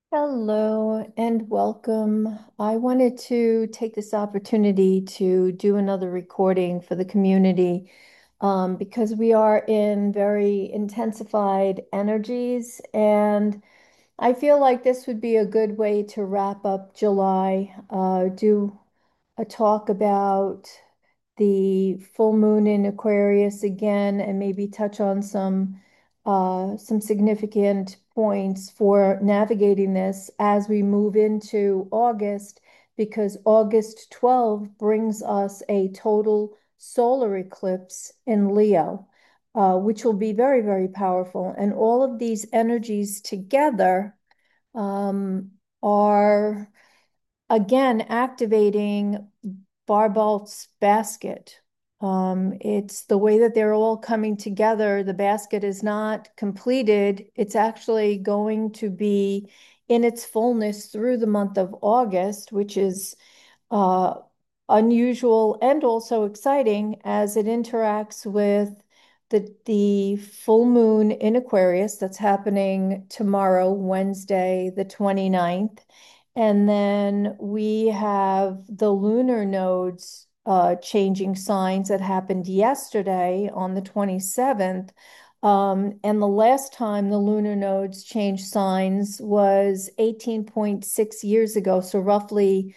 Hello and welcome. I wanted to take this opportunity to do another recording for the community because we are in very intensified energies, and I feel like this would be a good way to wrap up July, do a talk about the full moon in Aquarius again, and maybe touch on some significant points for navigating this as we move into August, because August 12 brings us a total solar eclipse in Leo, which will be very, very powerful. And all of these energies together um, are again activating Barbalt's basket. It's the way that they're all coming together. The basket is not completed. It's actually going to be in its fullness through the month of August, which is uh, unusual and also exciting as it interacts with the full moon in Aquarius that's happening tomorrow, Wednesday, the 29th. And then we have the lunar nodes changing signs that happened yesterday on the 27th. And the last time the lunar nodes changed signs was 18.6 years ago, so roughly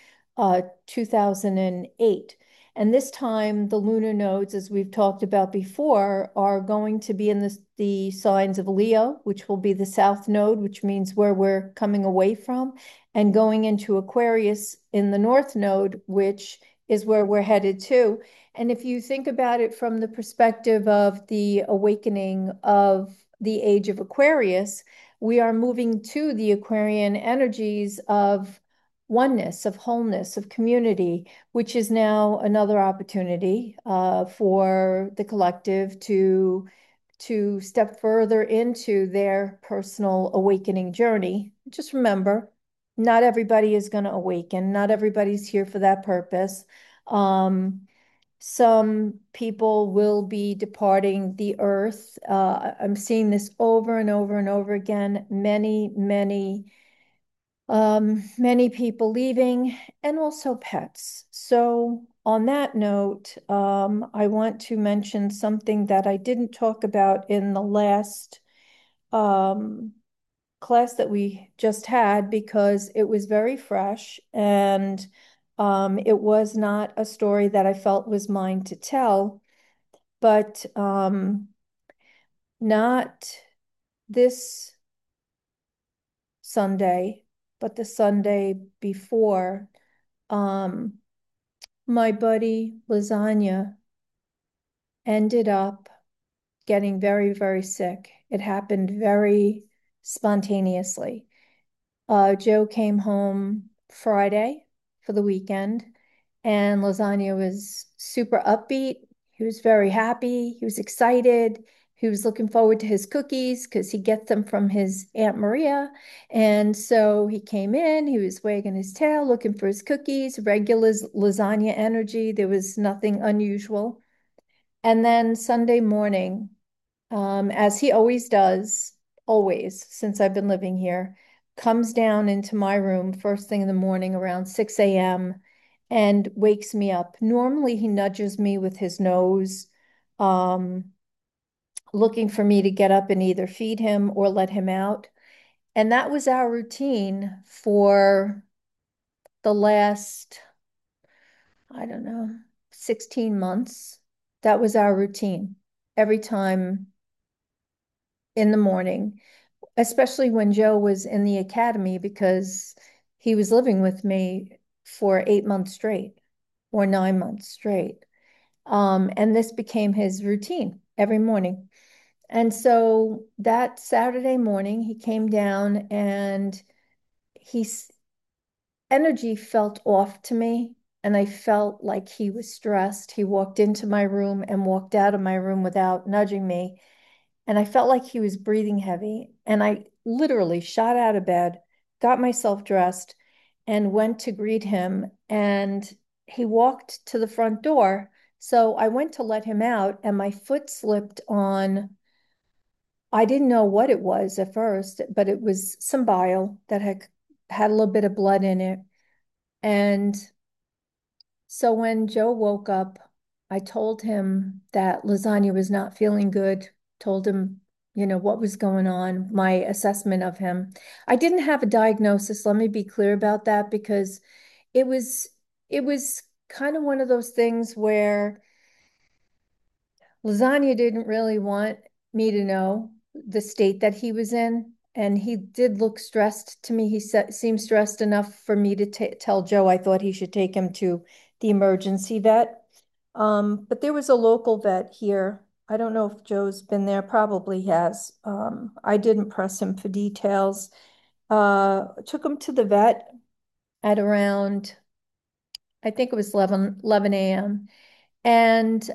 2008. And this time, the lunar nodes, as we've talked about before, are going to be in the signs of Leo, which will be the south node, which means where we're coming away from, and going into Aquarius in the north node, which is where we're headed to. And if you think about it from the perspective of the awakening of the age of Aquarius, we are moving to the Aquarian energies of oneness, of wholeness, of community, which is now another opportunity for the collective to step further into their personal awakening journey. Just remember, not everybody is going to awaken. Not everybody's here for that purpose. Some people will be departing the earth. I'm seeing this over and over and over again. Many people leaving, and also pets. So, on that note, I want to mention something that I didn't talk about in the last um, class that we just had because it was very fresh, and it was not a story that I felt was mine to tell, but not this Sunday, but the Sunday before. Um, my buddy Lasagna ended up getting very, very sick. It happened very spontaneously. Joe came home Friday for the weekend, and Lasagna was super upbeat. He was very happy. He was excited. He was looking forward to his cookies because he gets them from his Aunt Maria. And so he came in, he was wagging his tail, looking for his cookies, regular lasagna energy. There was nothing unusual. And then Sunday morning, as he always does, always since I've been living here, comes down into my room first thing in the morning around 6 a.m. and wakes me up. Normally, he nudges me with his nose, um, looking for me to get up and either feed him or let him out. And that was our routine for the last, I don't know, 16 months. That was our routine every time in the morning, especially when Joe was in the academy, because he was living with me for 8 months straight or 9 months straight. And this became his routine every morning. And so that Saturday morning, he came down and his energy felt off to me. And I felt like he was stressed. He walked into my room and walked out of my room without nudging me. And I felt like he was breathing heavy. And I literally shot out of bed, got myself dressed, and went to greet him. And he walked to the front door. So I went to let him out, and my foot slipped on, I didn't know what it was at first, but it was some bile that had had a little bit of blood in it. And so when Joe woke up, I told him that Lasagna was not feeling good, told him, what was going on, my assessment of him. I didn't have a diagnosis, let me be clear about that, because it was it was kind of one of those things where Lasagna didn't really want me to know the state that he was in. And he did look stressed to me. He seemed stressed enough for me to tell Joe I thought he should take him to the emergency vet. But there was a local vet here. I don't know if Joe's been there, probably has. I didn't press him for details. Took him to the vet at around, I think it was 11 a.m. And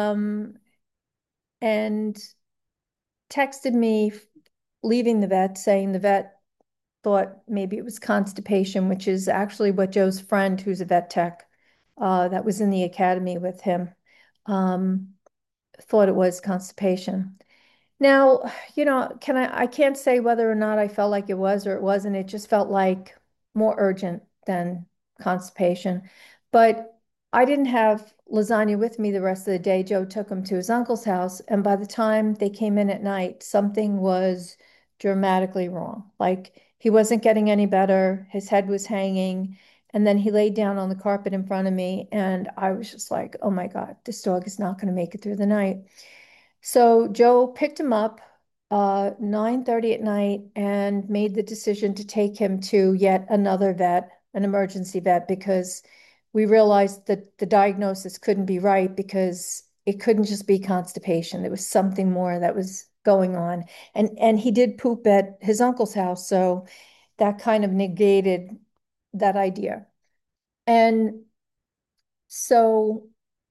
and texted me leaving the vet saying the vet thought maybe it was constipation, which is actually what Joe's friend, who's a vet tech, that was in the academy with him, um, thought it was constipation. Now, I can't say whether or not I felt like it was or it wasn't. It just felt like more urgent than constipation. But I didn't have Lasagna with me the rest of the day. Joe took him to his uncle's house, and by the time they came in at night, something was dramatically wrong. Like he wasn't getting any better, his head was hanging, and then he laid down on the carpet in front of me, and I was just like, oh my God, this dog is not going to make it through the night. So Joe picked him up 9:30 at night and made the decision to take him to yet another vet, an emergency vet, because we realized that the diagnosis couldn't be right because it couldn't just be constipation. There was something more that was going on. And he did poop at his uncle's house, so that kind of negated that idea. And so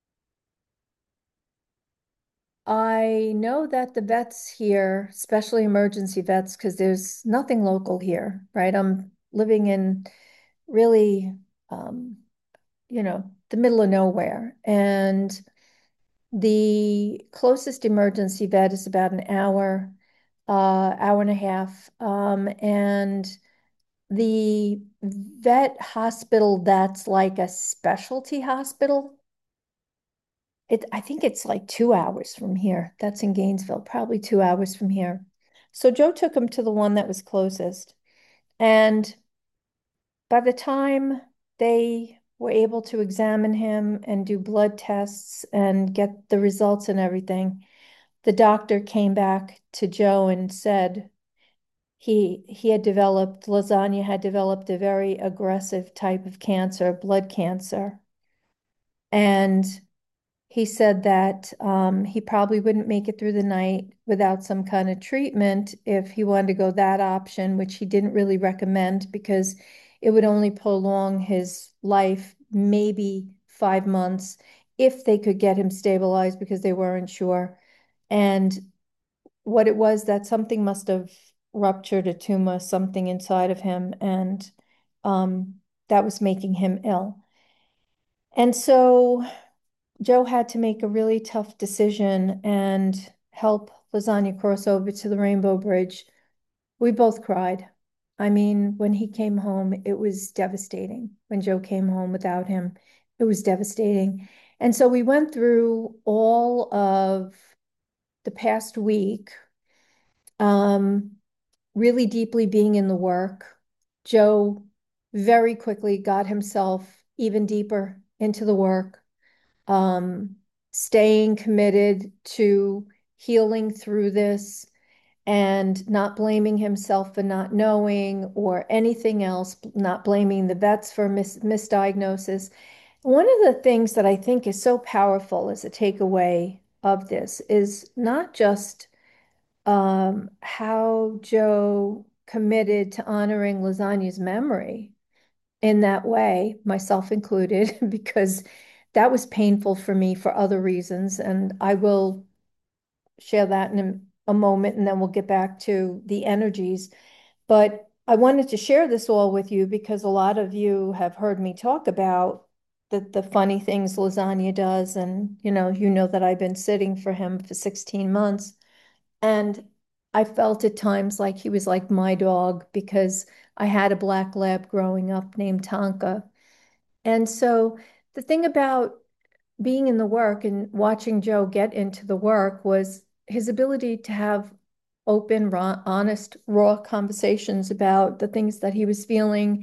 I know that the vets here, especially emergency vets, because there's nothing local here, right? I'm living in really, the middle of nowhere. And the closest emergency vet is about an hour, hour and a half. And the vet hospital that's like a specialty hospital, I think it's like 2 hours from here. That's in Gainesville, probably 2 hours from here. So Joe took him to the one that was closest. And by the time they were able to examine him and do blood tests and get the results and everything, the doctor came back to Joe and said Lasagna had developed a very aggressive type of cancer, blood cancer. And he said that he probably wouldn't make it through the night without some kind of treatment if he wanted to go that option, which he didn't really recommend because it would only prolong his life maybe 5 months if they could get him stabilized because they weren't sure. And what it was that something must have ruptured a tumor, something inside of him, and that was making him ill. And so Joe had to make a really tough decision and help Lasagna cross over to the Rainbow Bridge. We both cried. I mean, when he came home, it was devastating. When Joe came home without him, it was devastating. And so we went through all of the past week, um, really deeply being in the work. Joe very quickly got himself even deeper into the work, um, staying committed to healing through this and not blaming himself for not knowing or anything else, not blaming the vets for misdiagnosis. One of the things that I think is so powerful as a takeaway of this is not just how Joe committed to honoring Lasagna's memory in that way, myself included, because that was painful for me for other reasons. And I will share that in a moment, and then we'll get back to the energies. But I wanted to share this all with you because a lot of you have heard me talk about the funny things Lasagna does. And, you know that I've been sitting for him for 16 months. And I felt at times like he was like my dog because I had a black lab growing up named Tonka. And so the thing about being in the work and watching Joe get into the work was his ability to have open, raw, honest, raw conversations about the things that he was feeling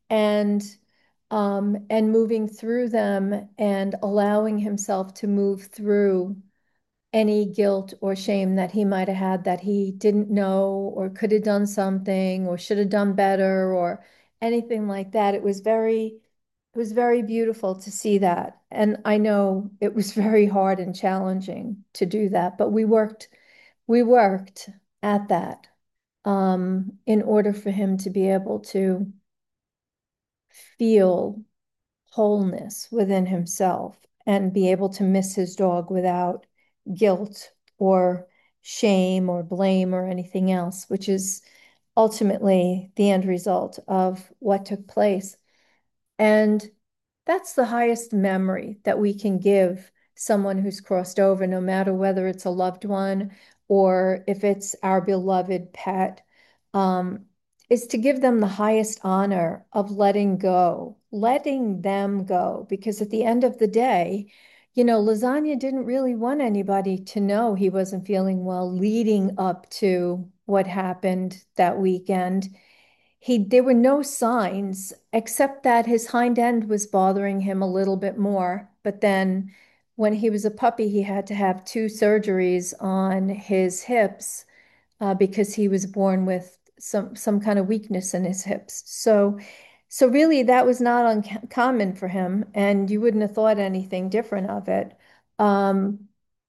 and moving through them and allowing himself to move through any guilt or shame that he might have had that he didn't know or could have done something or should have done better or anything like that. It was very beautiful to see that. And I know it was very hard and challenging to do that, but we worked at that in order for him to be able to feel wholeness within himself and be able to miss his dog without guilt or shame or blame or anything else, which is ultimately the end result of what took place. And that's the highest memory that we can give someone who's crossed over, no matter whether it's a loved one or if it's our beloved pet, um, is to give them the highest honor of letting them go. Because at the end of the day, Lasagna didn't really want anybody to know he wasn't feeling well leading up to what happened that weekend. There were no signs except that his hind end was bothering him a little bit more. But then when he was a puppy, he had to have two surgeries on his hips because he was born with some kind of weakness in his hips. So really that was not uncommon for him, and you wouldn't have thought anything different of it. Um,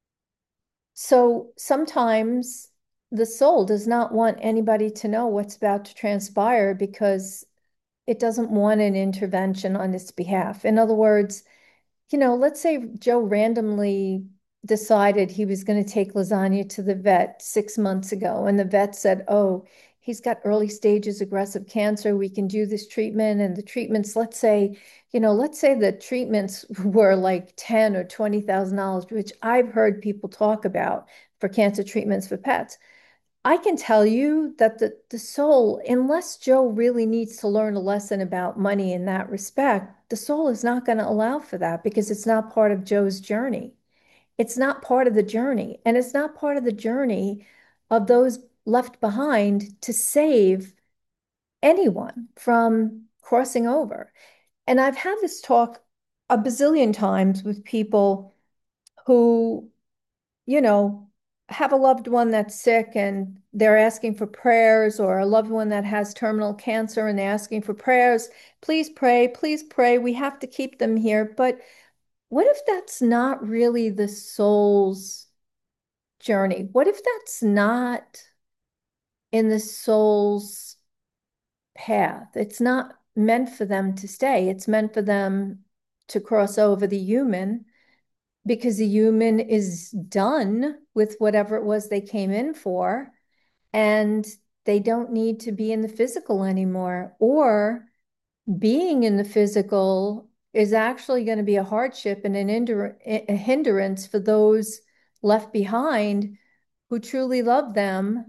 so sometimes the soul does not want anybody to know what's about to transpire because it doesn't want an intervention on its behalf. In other words, let's say Joe randomly decided he was going to take Lasagna to the vet 6 months ago, and the vet said, "Oh, he's got early stages aggressive cancer. We can do this treatment." And the treatments, let's say the treatments were like 10 or $20,000, which I've heard people talk about for cancer treatments for pets. I can tell you that the soul, unless Joe really needs to learn a lesson about money in that respect, the soul is not going to allow for that because it's not part of Joe's journey. It's not part of the journey. And it's not part of the journey of those left behind to save anyone from crossing over. And I've had this talk a bazillion times with people who you know, have a loved one that's sick and they're asking for prayers, or a loved one that has terminal cancer and they're asking for prayers. Please pray, please pray. We have to keep them here. But what if that's not really the soul's journey? What if that's not in the soul's path? It's not meant for them to stay, it's meant for them to cross over the human because the human is done with whatever it was they came in for, and they don't need to be in the physical anymore. Or being in the physical is actually going to be a hardship and a hindrance for those left behind who truly love them,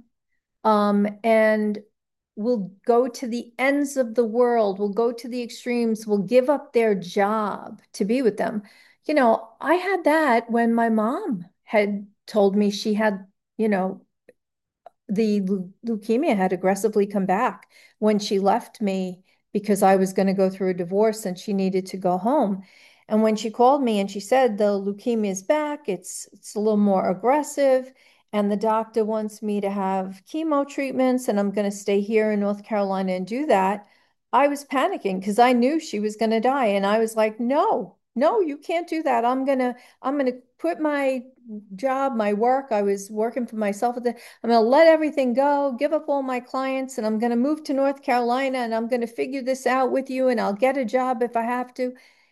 and will go to the ends of the world, will go to the extremes, will give up their job to be with them. I had that when my mom had told me she had, you know, the leukemia had aggressively come back when she left me because I was going to go through a divorce and she needed to go home. And when she called me and she said the leukemia is back, it's a little more aggressive, and the doctor wants me to have chemo treatments, and I'm going to stay here in North Carolina and do that. I was panicking because I knew she was going to die, and I was like, "No, no, you can't do that. I'm gonna quit my job, my work. I was working for myself at the I'm going to let everything go, give up all my clients, and I'm going to move to North Carolina and I'm going to figure this out with you and I'll get a job if I have to."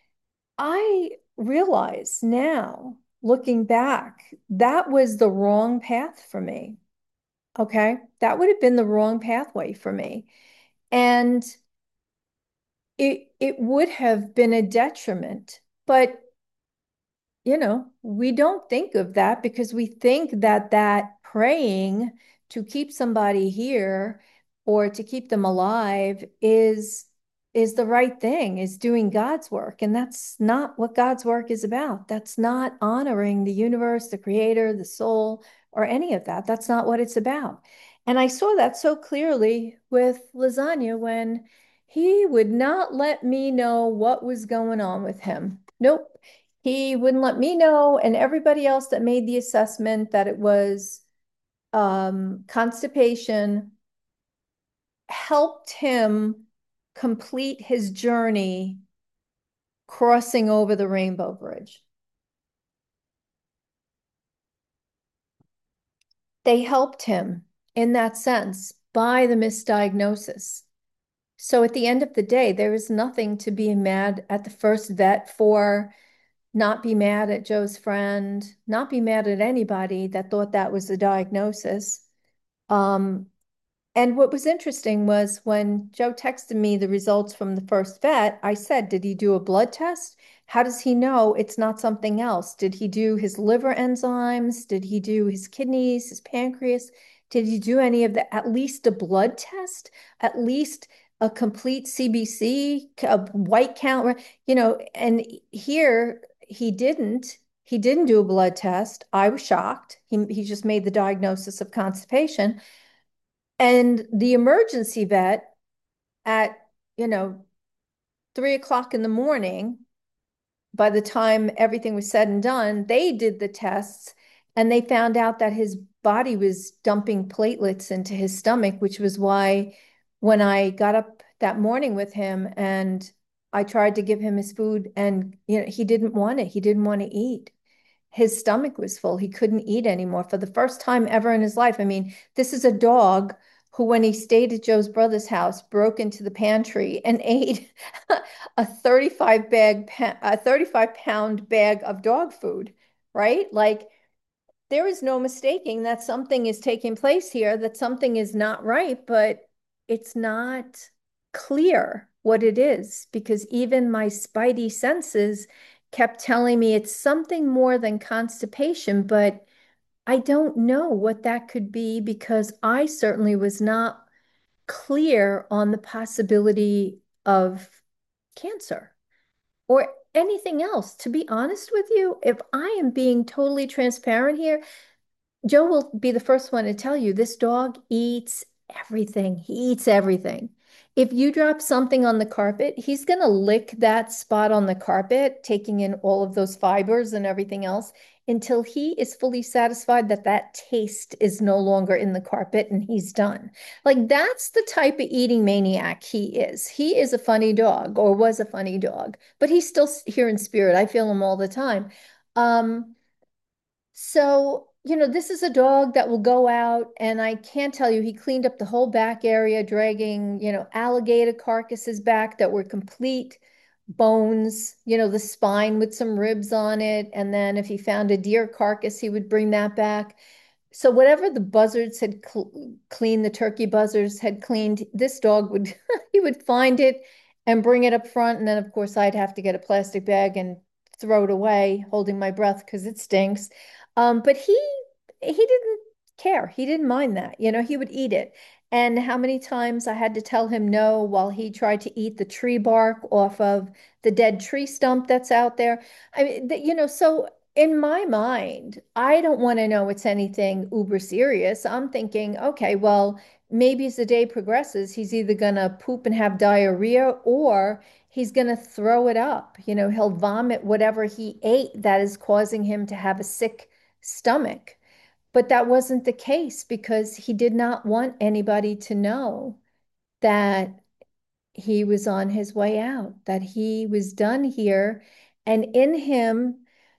I realize now, looking back, that was the wrong path for me. Okay. That would have been the wrong pathway for me. And it would have been a detriment. But we don't think of that because we think that praying to keep somebody here or to keep them alive is the right thing, is doing God's work. And that's not what God's work is about. That's not honoring the universe, the creator, the soul, or any of that. That's not what it's about. And I saw that so clearly with Lasagna when he would not let me know what was going on with him. Nope. He wouldn't let me know, and everybody else that made the assessment that it was constipation helped him complete his journey crossing over the Rainbow Bridge. They helped him in that sense by the misdiagnosis. So at the end of the day, there is nothing to be mad at the first vet for, not be mad at Joe's friend, not be mad at anybody that thought that was the diagnosis. Um, And what was interesting was when Joe texted me the results from the first vet, I said, did he do a blood test? How does he know it's not something else? Did he do his liver enzymes? Did he do his kidneys, his pancreas? Did he do any of the, at least a blood test? At least a complete CBC, a white count, and here he didn't. He didn't do a blood test. I was shocked. He just made the diagnosis of constipation. And the emergency vet at, you know, 3 o'clock in the morning, by the time everything was said and done, they did the tests and they found out that his body was dumping platelets into his stomach, which was why when I got up that morning with him and I tried to give him his food and, he didn't want it. He didn't want to eat. His stomach was full. He couldn't eat anymore for the first time ever in his life. I mean, this is a dog who, when he stayed at Joe's brother's house, broke into the pantry and ate a 35 pound bag of dog food, right? Like there is no mistaking that something is taking place here, that something is not right, but it's not clear what it is because even my spidey senses kept telling me it's something more than constipation, but I don't know what that could be because I certainly was not clear on the possibility of cancer or anything else. To be honest with you, if I am being totally transparent here, Joe will be the first one to tell you this dog eats everything. He eats everything. If you drop something on the carpet, he's going to lick that spot on the carpet, taking in all of those fibers and everything else until he is fully satisfied that that taste is no longer in the carpet and he's done. Like that's the type of eating maniac he is. He is a funny dog or was a funny dog, but he's still here in spirit. I feel him all the time. So, this is a dog that will go out, and I can't tell you, he cleaned up the whole back area, dragging, alligator carcasses back that were complete bones, the spine with some ribs on it. And then if he found a deer carcass, he would bring that back. So whatever the buzzards had cleaned, the turkey buzzards had cleaned, this dog would he would find it and bring it up front. And then of course I'd have to get a plastic bag and throw it away, holding my breath because it stinks. But he didn't care. He didn't mind that. He would eat it. And how many times I had to tell him no while he tried to eat the tree bark off of the dead tree stump that's out there. I mean, so in my mind, I don't want to know it's anything uber serious. I'm thinking, okay, well, maybe as the day progresses, he's either gonna poop and have diarrhea or he's gonna throw it up. He'll vomit whatever he ate that is causing him to have a sick stomach. But that wasn't the case because he did not want anybody to know that he was on his way out, that he was done here. And in him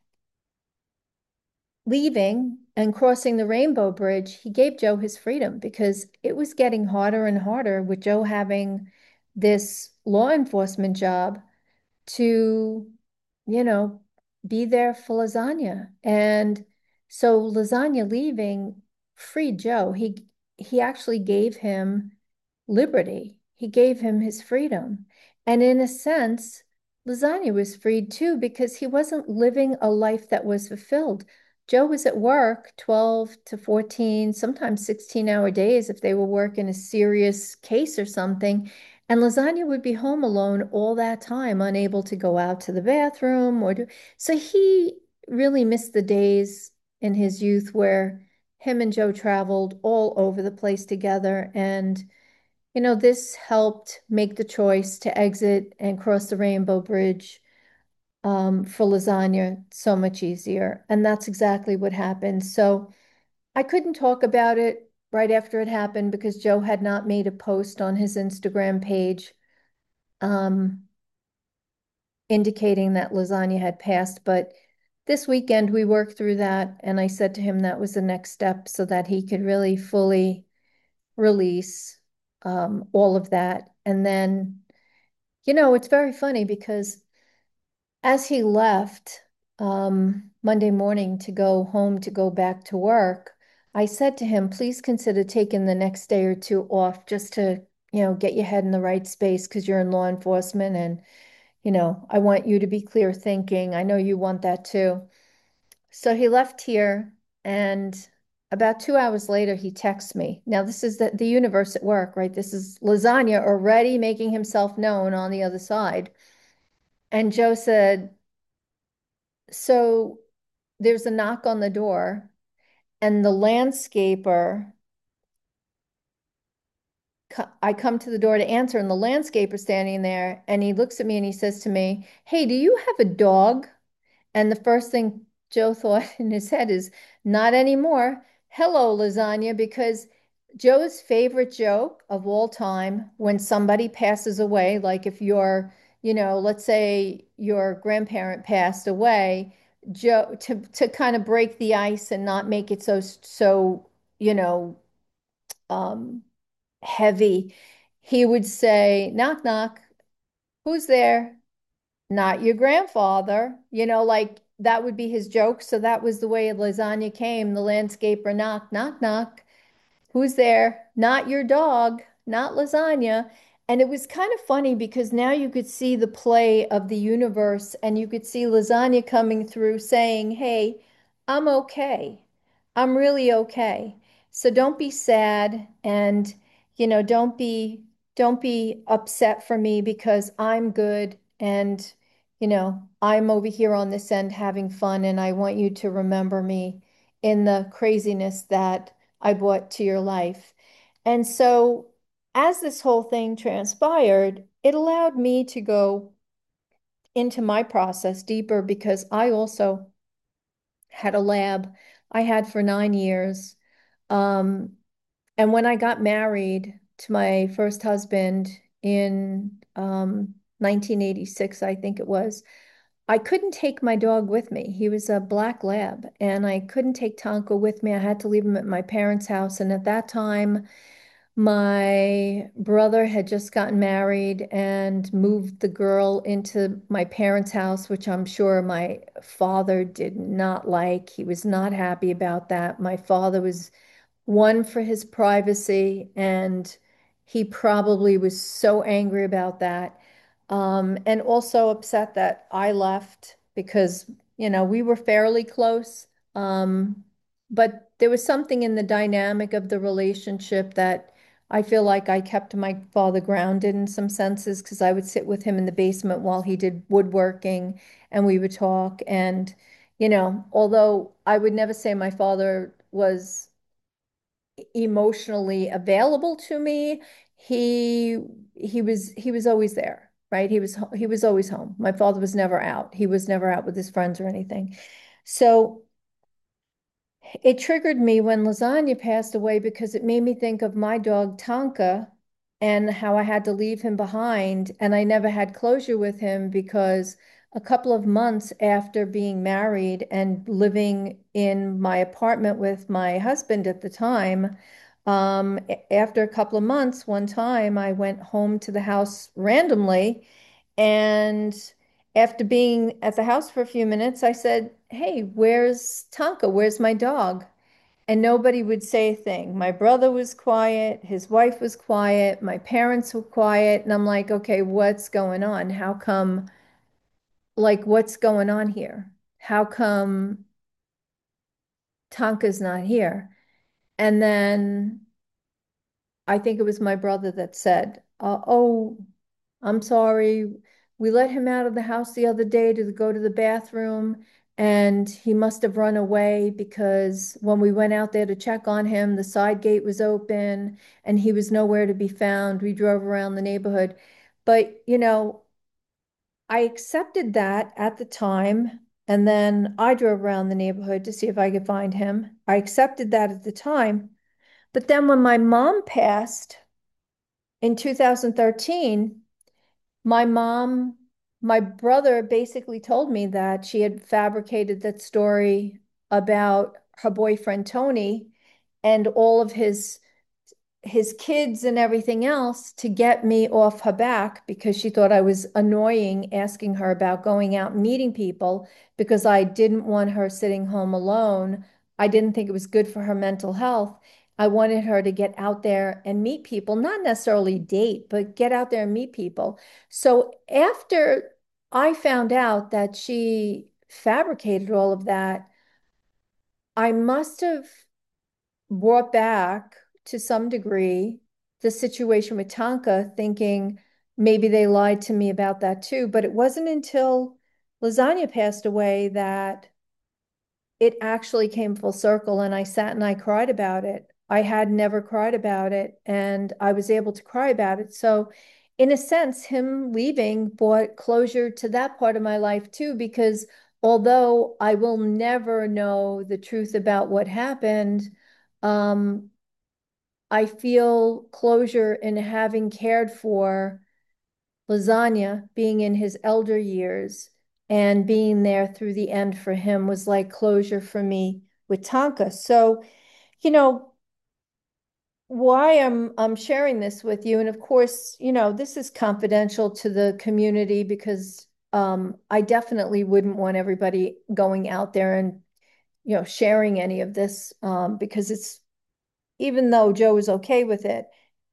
leaving and crossing the Rainbow Bridge, he gave Joe his freedom because it was getting harder and harder with Joe having this law enforcement job to, you know, be there for Lasagna. And so Lasagna leaving freed Joe. He actually gave him liberty. He gave him his freedom. And in a sense, Lasagna was freed too because he wasn't living a life that was fulfilled. Joe was at work 12 to 14, sometimes 16-hour days if they were working a serious case or something. And Lasagna would be home alone all that time, unable to go out to the bathroom or do. So he really missed the days in his youth where him and Joe traveled all over the place together. And, this helped make the choice to exit and cross the Rainbow Bridge for lasagna so much easier. And that's exactly what happened. So I couldn't talk about it right after it happened because Joe had not made a post on his Instagram page um, indicating that lasagna had passed. But this weekend we worked through that, and I said to him that was the next step so that he could really fully release all of that. And then, it's very funny because as he left Monday morning to go home to go back to work, I said to him, please consider taking the next day or two off just to, get your head in the right space because you're in law enforcement and, I want you to be clear thinking. I know you want that too. So he left here and about 2 hours later, he texts me. Now, this is the universe at work, right? This is Lasagna already making himself known on the other side. And Joe said, so there's a knock on the door, and the landscaper, I come to the door to answer, and the landscaper standing there, and he looks at me and he says to me, hey, do you have a dog? And the first thing Joe thought in his head is, not anymore. Hello, lasagna, because Joe's favorite joke of all time when somebody passes away, like if you're, let's say your grandparent passed away, Joe, to kind of break the ice and not make it so, you know, um, heavy, he would say, knock, knock, who's there? Not your grandfather, like that would be his joke. So that was the way lasagna came. The landscaper knock, knock, knock. Who's there? Not your dog, not lasagna. And it was kind of funny because now you could see the play of the universe and you could see lasagna coming through saying, hey, I'm okay. I'm really okay. So don't be sad and don't be upset for me because I'm good and I'm over here on this end having fun and I want you to remember me in the craziness that I brought to your life. And so, as this whole thing transpired, it allowed me to go into my process deeper because I also had a lab I had for 9 years. Um, and when I got married to my first husband in 1986, I think it was, I couldn't take my dog with me. He was a black lab, and I couldn't take Tonka with me. I had to leave him at my parents' house. And at that time, my brother had just gotten married and moved the girl into my parents' house, which I'm sure my father did not like. He was not happy about that. My father was one for his privacy, and he probably was so angry about that. And also upset that I left because, we were fairly close. But there was something in the dynamic of the relationship that I feel like I kept my father grounded in some senses because I would sit with him in the basement while he did woodworking and we would talk. And, although I would never say my father was emotionally available to me, he he was always there, right? He was always home. My father was never out. He was never out with his friends or anything. So it triggered me when Lasagna passed away because it made me think of my dog Tonka and how I had to leave him behind. And I never had closure with him because a couple of months after being married and living in my apartment with my husband at the time, after a couple of months, one time I went home to the house randomly and after being at the house for a few minutes, I said, hey, where's Tonka? Where's my dog? And nobody would say a thing. My brother was quiet, his wife was quiet, my parents were quiet. And I'm like, okay, what's going on? How come, like, what's going on here? How come Tonka's not here. And then I think it was my brother that said, oh, I'm sorry. We let him out of the house the other day to go to the bathroom, and he must have run away because when we went out there to check on him, the side gate was open and he was nowhere to be found. We drove around the neighborhood. But, I accepted that at the time. And then I drove around the neighborhood to see if I could find him. I accepted that at the time. But then when my mom passed in 2013, my mom, my brother basically told me that she had fabricated that story about her boyfriend Tony and all of his kids and everything else to get me off her back because she thought I was annoying asking her about going out and meeting people because I didn't want her sitting home alone. I didn't think it was good for her mental health. I wanted her to get out there and meet people, not necessarily date, but get out there and meet people. So after I found out that she fabricated all of that, I must have brought back to some degree the situation with Tonka, thinking maybe they lied to me about that too. But it wasn't until Lasagna passed away that it actually came full circle and I sat and I cried about it. I had never cried about it and I was able to cry about it. So, in a sense, him leaving brought closure to that part of my life too, because although I will never know the truth about what happened, um, I feel closure in having cared for Lasagna, being in his elder years and being there through the end for him was like closure for me with Tonka. So, you know, why I'm sharing this with you, and of course, this is confidential to the community because I definitely wouldn't want everybody going out there and sharing any of this because it's even though Joe is okay with it,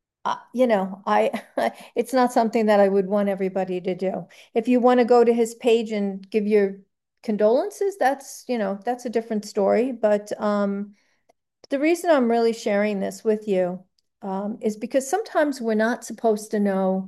I it's not something that I would want everybody to do. If you want to go to his page and give your condolences, that's a different story. But the reason I'm really sharing this with you is because sometimes we're not supposed to know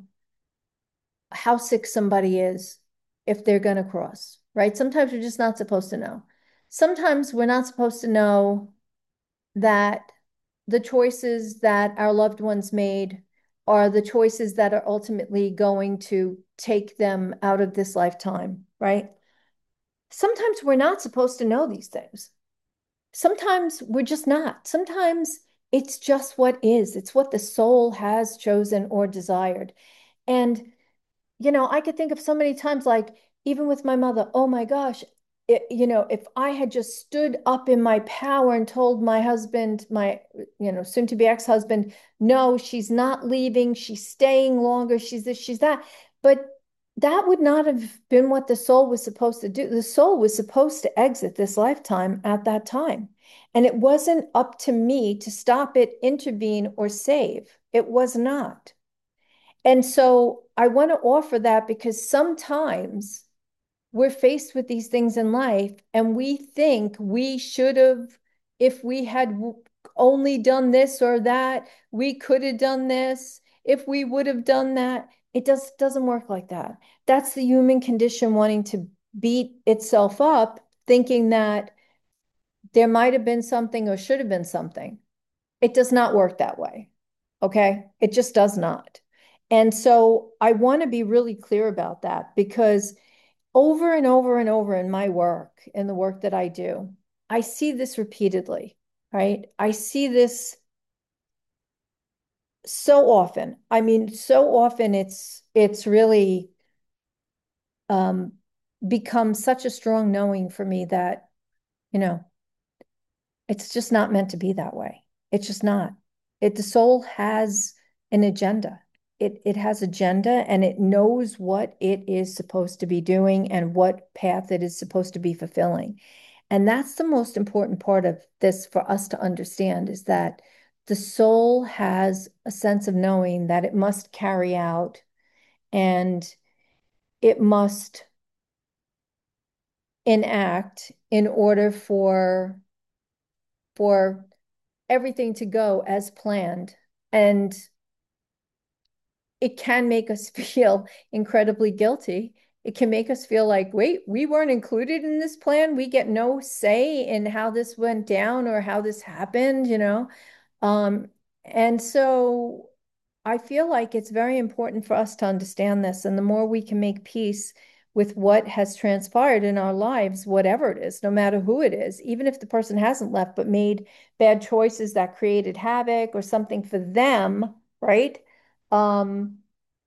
how sick somebody is if they're going to cross, right? Sometimes we're just not supposed to know. Sometimes we're not supposed to know that the choices that our loved ones made are the choices that are ultimately going to take them out of this lifetime, right? Sometimes we're not supposed to know these things. Sometimes we're just not. Sometimes it's just what is. It's what the soul has chosen or desired. And I could think of so many times, like even with my mother, oh my gosh, if I had just stood up in my power and told my husband, my, soon to be ex-husband, no, she's not leaving, she's staying longer, she's this, she's that. But that would not have been what the soul was supposed to do. The soul was supposed to exit this lifetime at that time. And it wasn't up to me to stop it, intervene, or save. It was not. And so I want to offer that because sometimes we're faced with these things in life and we think we should have, if we had only done this or that, we could have done this, if we would have done that. It doesn't work like that. That's the human condition wanting to beat itself up, thinking that there might have been something or should have been something. It does not work that way. Okay. It just does not. And so I want to be really clear about that because over and over and over in my work, in the work that I do, I see this repeatedly, right? I see this so often. I mean, so often it's really um, become such a strong knowing for me that, you know, it's just not meant to be that way. It's just not. The soul has an agenda. It has agenda and it knows what it is supposed to be doing and what path it is supposed to be fulfilling. And that's the most important part of this for us to understand is that the soul has a sense of knowing that it must carry out and it must enact in order for for everything to go as planned. And it can make us feel incredibly guilty. It can make us feel like, wait, we weren't included in this plan. We get no say in how this went down or how this happened, you know? Um, and so I feel like it's very important for us to understand this. And the more we can make peace with what has transpired in our lives, whatever it is, no matter who it is, even if the person hasn't left but made bad choices that created havoc or something for them, right? Um,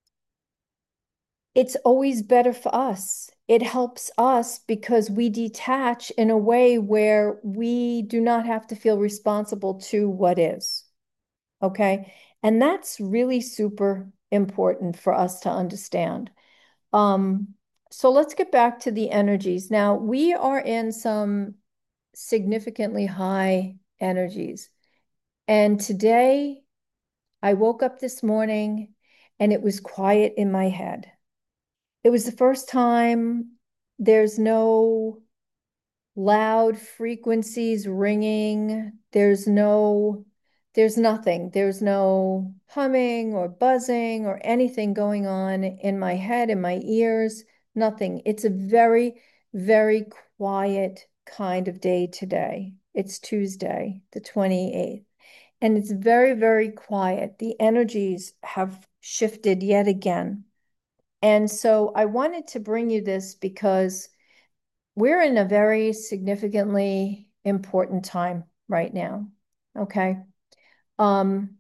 it's always better for us. It helps us because we detach in a way where we do not have to feel responsible to what is. Okay. And that's really super important for us to understand. Um, so let's get back to the energies. Now, we are in some significantly high energies. And today I woke up this morning and it was quiet in my head. It was the first time there's no loud frequencies ringing. There's nothing. There's no humming or buzzing or anything going on in my head, in my ears, nothing. It's a very, very quiet kind of day today. It's Tuesday, the 28th, and it's very, very quiet. The energies have shifted yet again. And so I wanted to bring you this because we're in a very significantly important time right now. Okay. Um,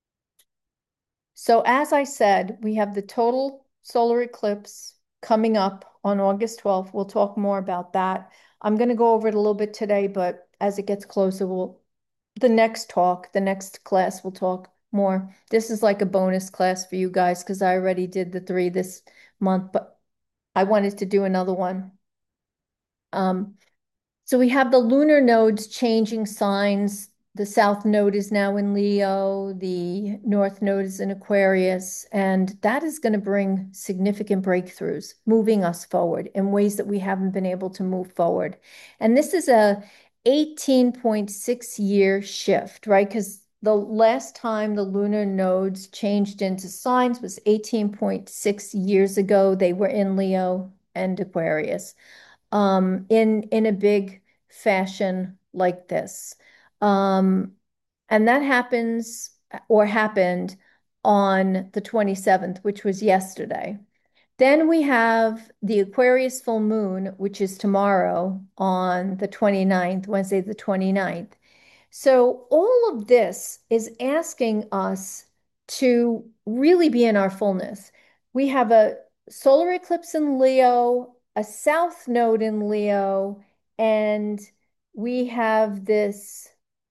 so as I said, we have the total solar eclipse coming up on August 12th. We'll talk more about that. I'm going to go over it a little bit today, but as it gets closer, the next class, we'll talk more. This is like a bonus class for you guys because I already did the three this month, but I wanted to do another one. Um, So we have the lunar nodes changing signs. The south node is now in Leo, the north node is in Aquarius, and that is going to bring significant breakthroughs, moving us forward in ways that we haven't been able to move forward. And this is a 18.6 year shift, right? Because the last time the lunar nodes changed into signs was 18.6 years ago. They were in Leo and Aquarius in a big fashion like this. Um, and that happens or happened on the 27th, which was yesterday. Then we have the Aquarius full moon, which is tomorrow on the 29th, Wednesday, the 29th. So all of this is asking us to really be in our fullness. We have a solar eclipse in Leo, a south node in Leo, and we have this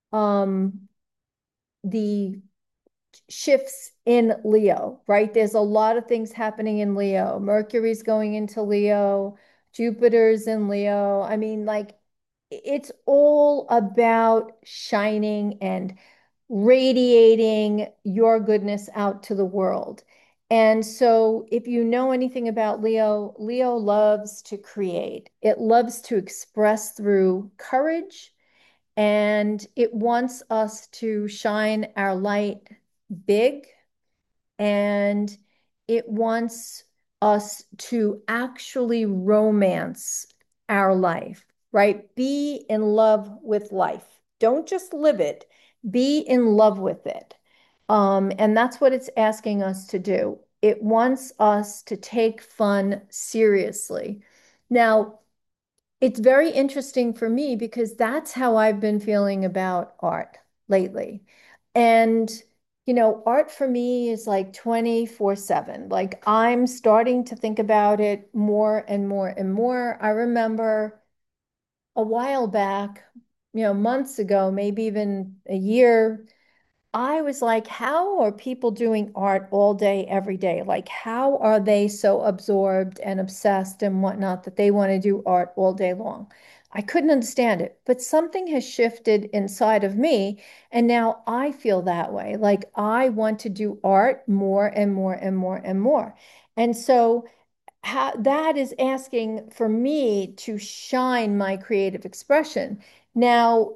the shifts in Leo, right? There's a lot of things happening in Leo. Mercury's going into Leo, Jupiter's in Leo. I mean, like, it's all about shining and radiating your goodness out to the world. And so, if you know anything about Leo, Leo loves to create, it loves to express through courage, and it wants us to shine our light big, and it wants us to actually romance our life, right? Be in love with life. Don't just live it, be in love with it. And that's what it's asking us to do. It wants us to take fun seriously. Now, it's very interesting for me because that's how I've been feeling about art lately. And, art for me is like 24/7. Like I'm starting to think about it more and more and more. I remember a while back, months ago, maybe even a year, I was like, how are people doing art all day, every day? Like, how are they so absorbed and obsessed and whatnot that they want to do art all day long? I couldn't understand it, but something has shifted inside of me. And now I feel that way. Like, I want to do art more and more and more and more. And so, that is asking for me to shine my creative expression. Now,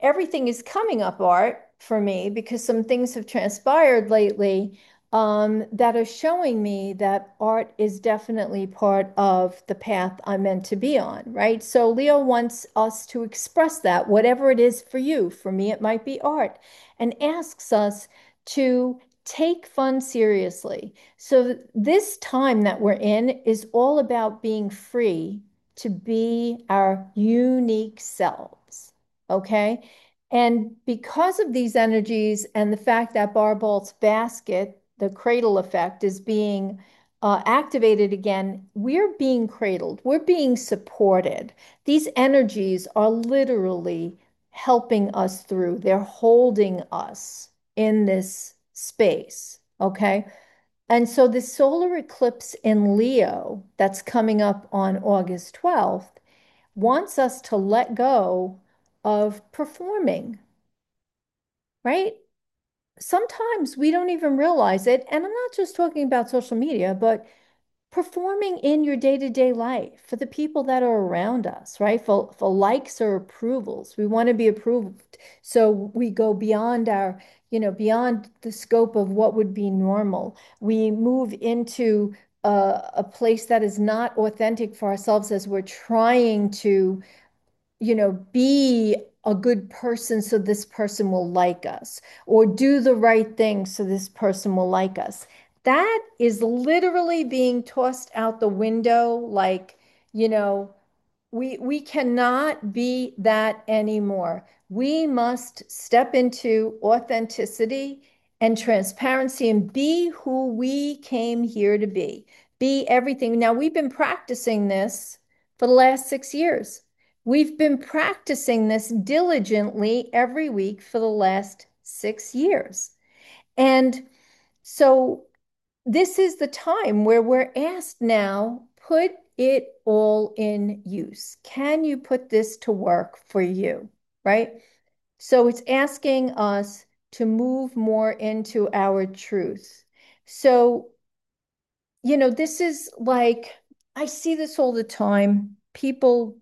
everything is coming up art for me because some things have transpired lately that are showing me that art is definitely part of the path I'm meant to be on, right? So Leo wants us to express that, whatever it is for you. For me, it might be art, and asks us to take fun seriously. So this time that we're in is all about being free to be our unique selves. Okay. And because of these energies and the fact that Barbalt's basket, the cradle effect, is being activated again, we're being cradled, we're being supported. These energies are literally helping us through, they're holding us in this space. Okay. And so the solar eclipse in Leo that's coming up on August 12th wants us to let go of performing, right? Sometimes we don't even realize it. And I'm not just talking about social media, but performing in your day-to-day life for the people that are around us, right? For likes or approvals. We want to be approved. So we go beyond beyond the scope of what would be normal. We move into a place that is not authentic for ourselves as we're trying to be a good person so this person will like us, or do the right thing so this person will like us. That is literally being tossed out the window. Like, you know, we cannot be that anymore. We must step into authenticity and transparency and be who we came here to be. Be everything. Now, we've been practicing this for the last 6 years. We've been practicing this diligently every week for the last 6 years. And so this is the time where we're asked now, put it all in use. Can you put this to work for you? Right? So it's asking us to move more into our truth. So, this is like, I see this all the time. People,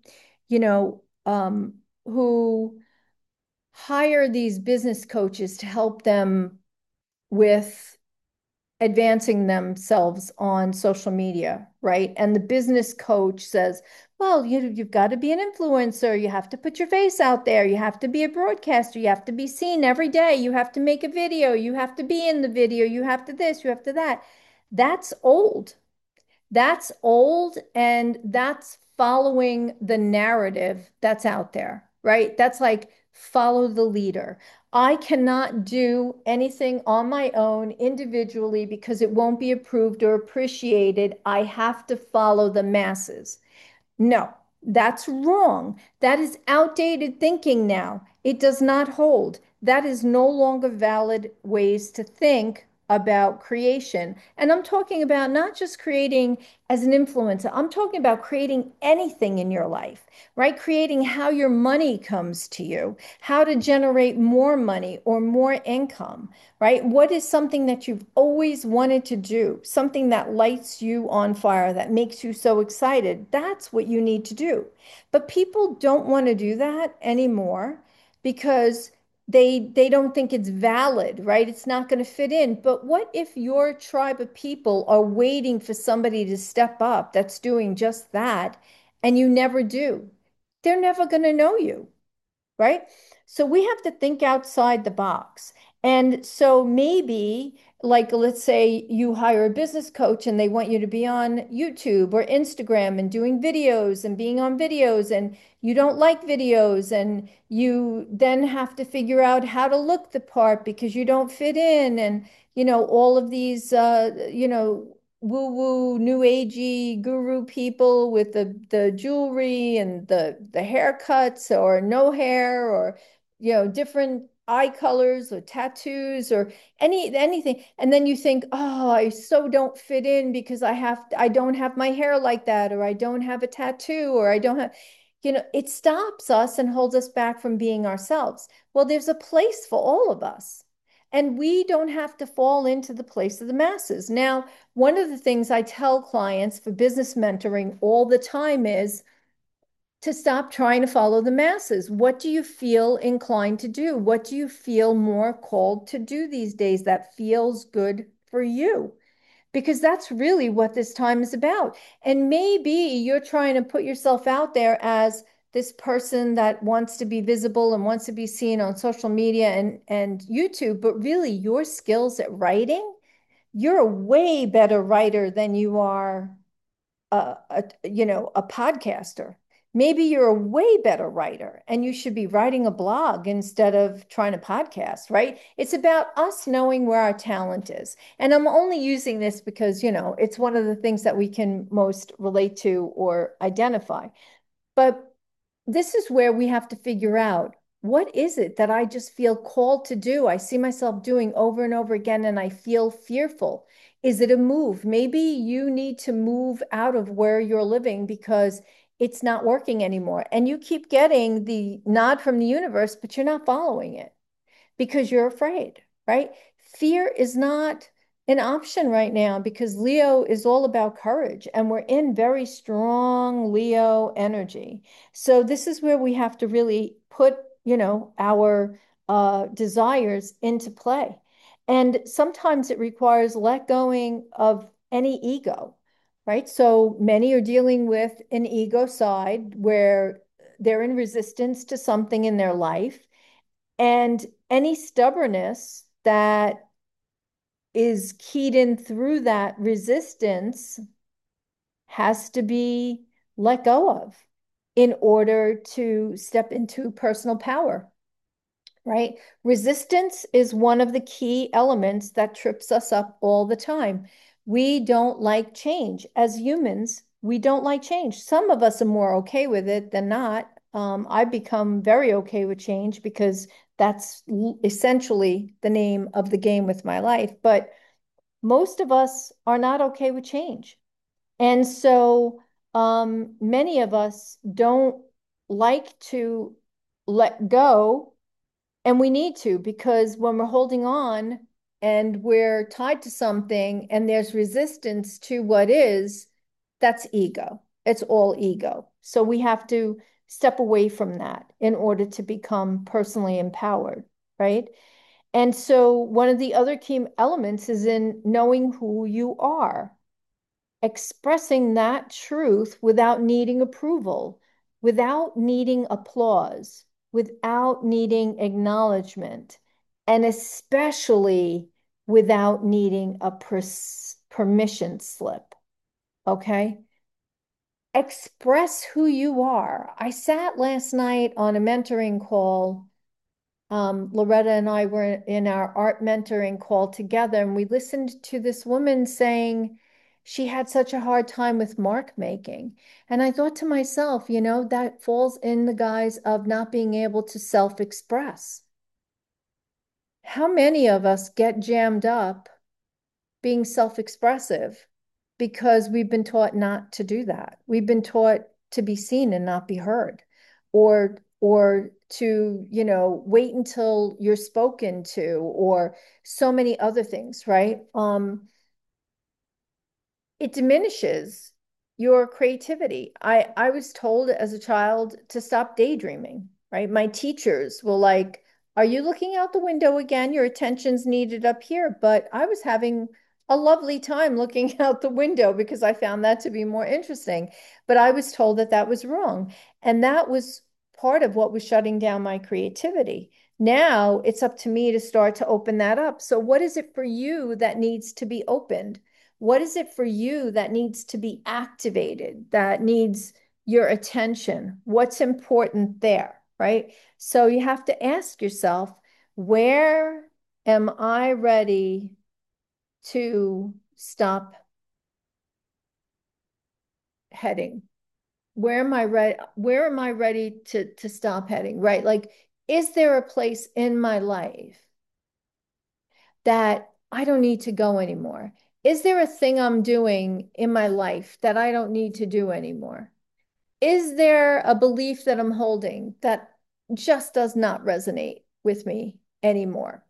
who hire these business coaches to help them with advancing themselves on social media, right? And the business coach says, well, you've got to be an influencer. You have to put your face out there. You have to be a broadcaster. You have to be seen every day. You have to make a video. You have to be in the video. You have to this, you have to that. That's old. That's old, and that's following the narrative that's out there, right? That's like follow the leader. I cannot do anything on my own individually because it won't be approved or appreciated. I have to follow the masses. No, that's wrong. That is outdated thinking now. It does not hold. That is no longer valid ways to think about creation. And I'm talking about not just creating as an influencer, I'm talking about creating anything in your life, right? Creating how your money comes to you, how to generate more money or more income, right? What is something that you've always wanted to do, something that lights you on fire, that makes you so excited? That's what you need to do. But people don't want to do that anymore because they don't think it's valid, right? It's not going to fit in. But what if your tribe of people are waiting for somebody to step up that's doing just that, and you never do? They're never going to know you, right? So we have to think outside the box. And so maybe, like, let's say you hire a business coach and they want you to be on YouTube or Instagram and doing videos and being on videos, and you don't like videos, and you then have to figure out how to look the part because you don't fit in. And, all of these, woo-woo, new agey guru people with the jewelry and the haircuts or no hair, or different eye colors or tattoos or anything. And then you think, oh, I so don't fit in because I don't have my hair like that, or I don't have a tattoo, or I don't have, it stops us and holds us back from being ourselves. Well, there's a place for all of us. And we don't have to fall into the place of the masses. Now, one of the things I tell clients for business mentoring all the time is to stop trying to follow the masses. What do you feel inclined to do? What do you feel more called to do these days that feels good for you? Because that's really what this time is about. And maybe you're trying to put yourself out there as this person that wants to be visible and wants to be seen on social media and YouTube, but really your skills at writing, you're a way better writer than you are a podcaster. Maybe you're a way better writer and you should be writing a blog instead of trying to podcast, right? It's about us knowing where our talent is. And I'm only using this because, it's one of the things that we can most relate to or identify. But this is where we have to figure out, what is it that I just feel called to do? I see myself doing over and over again, and I feel fearful. Is it a move? Maybe you need to move out of where you're living because it's not working anymore. And you keep getting the nod from the universe, but you're not following it because you're afraid, right? Fear is not an option right now because Leo is all about courage and we're in very strong Leo energy. So this is where we have to really put, our desires into play. And sometimes it requires let going of any ego, right? So many are dealing with an ego side where they're in resistance to something in their life, and any stubbornness that is keyed in through that resistance has to be let go of in order to step into personal power, right? Resistance is one of the key elements that trips us up all the time. We don't like change. As humans, we don't like change. Some of us are more okay with it than not. I've become very okay with change because that's essentially the name of the game with my life. But most of us are not okay with change. And so many of us don't like to let go, and we need to, because when we're holding on and we're tied to something and there's resistance to what is, that's ego. It's all ego. So we have to step away from that in order to become personally empowered, right? And so one of the other key elements is in knowing who you are, expressing that truth without needing approval, without needing applause, without needing acknowledgement, and especially without needing a permission slip. Okay? Express who you are. I sat last night on a mentoring call. Loretta and I were in our art mentoring call together, and we listened to this woman saying she had such a hard time with mark making. And I thought to myself, that falls in the guise of not being able to self-express. How many of us get jammed up being self-expressive because we've been taught not to do that? We've been taught to be seen and not be heard, or to, wait until you're spoken to, or so many other things, right? It diminishes your creativity. I was told as a child to stop daydreaming, right? My teachers were like, "Are you looking out the window again? Your attention's needed up here." But I was having a lovely time looking out the window because I found that to be more interesting. But I was told that that was wrong. And that was part of what was shutting down my creativity. Now it's up to me to start to open that up. So, what is it for you that needs to be opened? What is it for you that needs to be activated, that needs your attention? What's important there, right? So you have to ask yourself, where am I ready to stop heading? Where am I ready to stop heading, right? Like, is there a place in my life that I don't need to go anymore? Is there a thing I'm doing in my life that I don't need to do anymore? Is there a belief that I'm holding that just does not resonate with me anymore?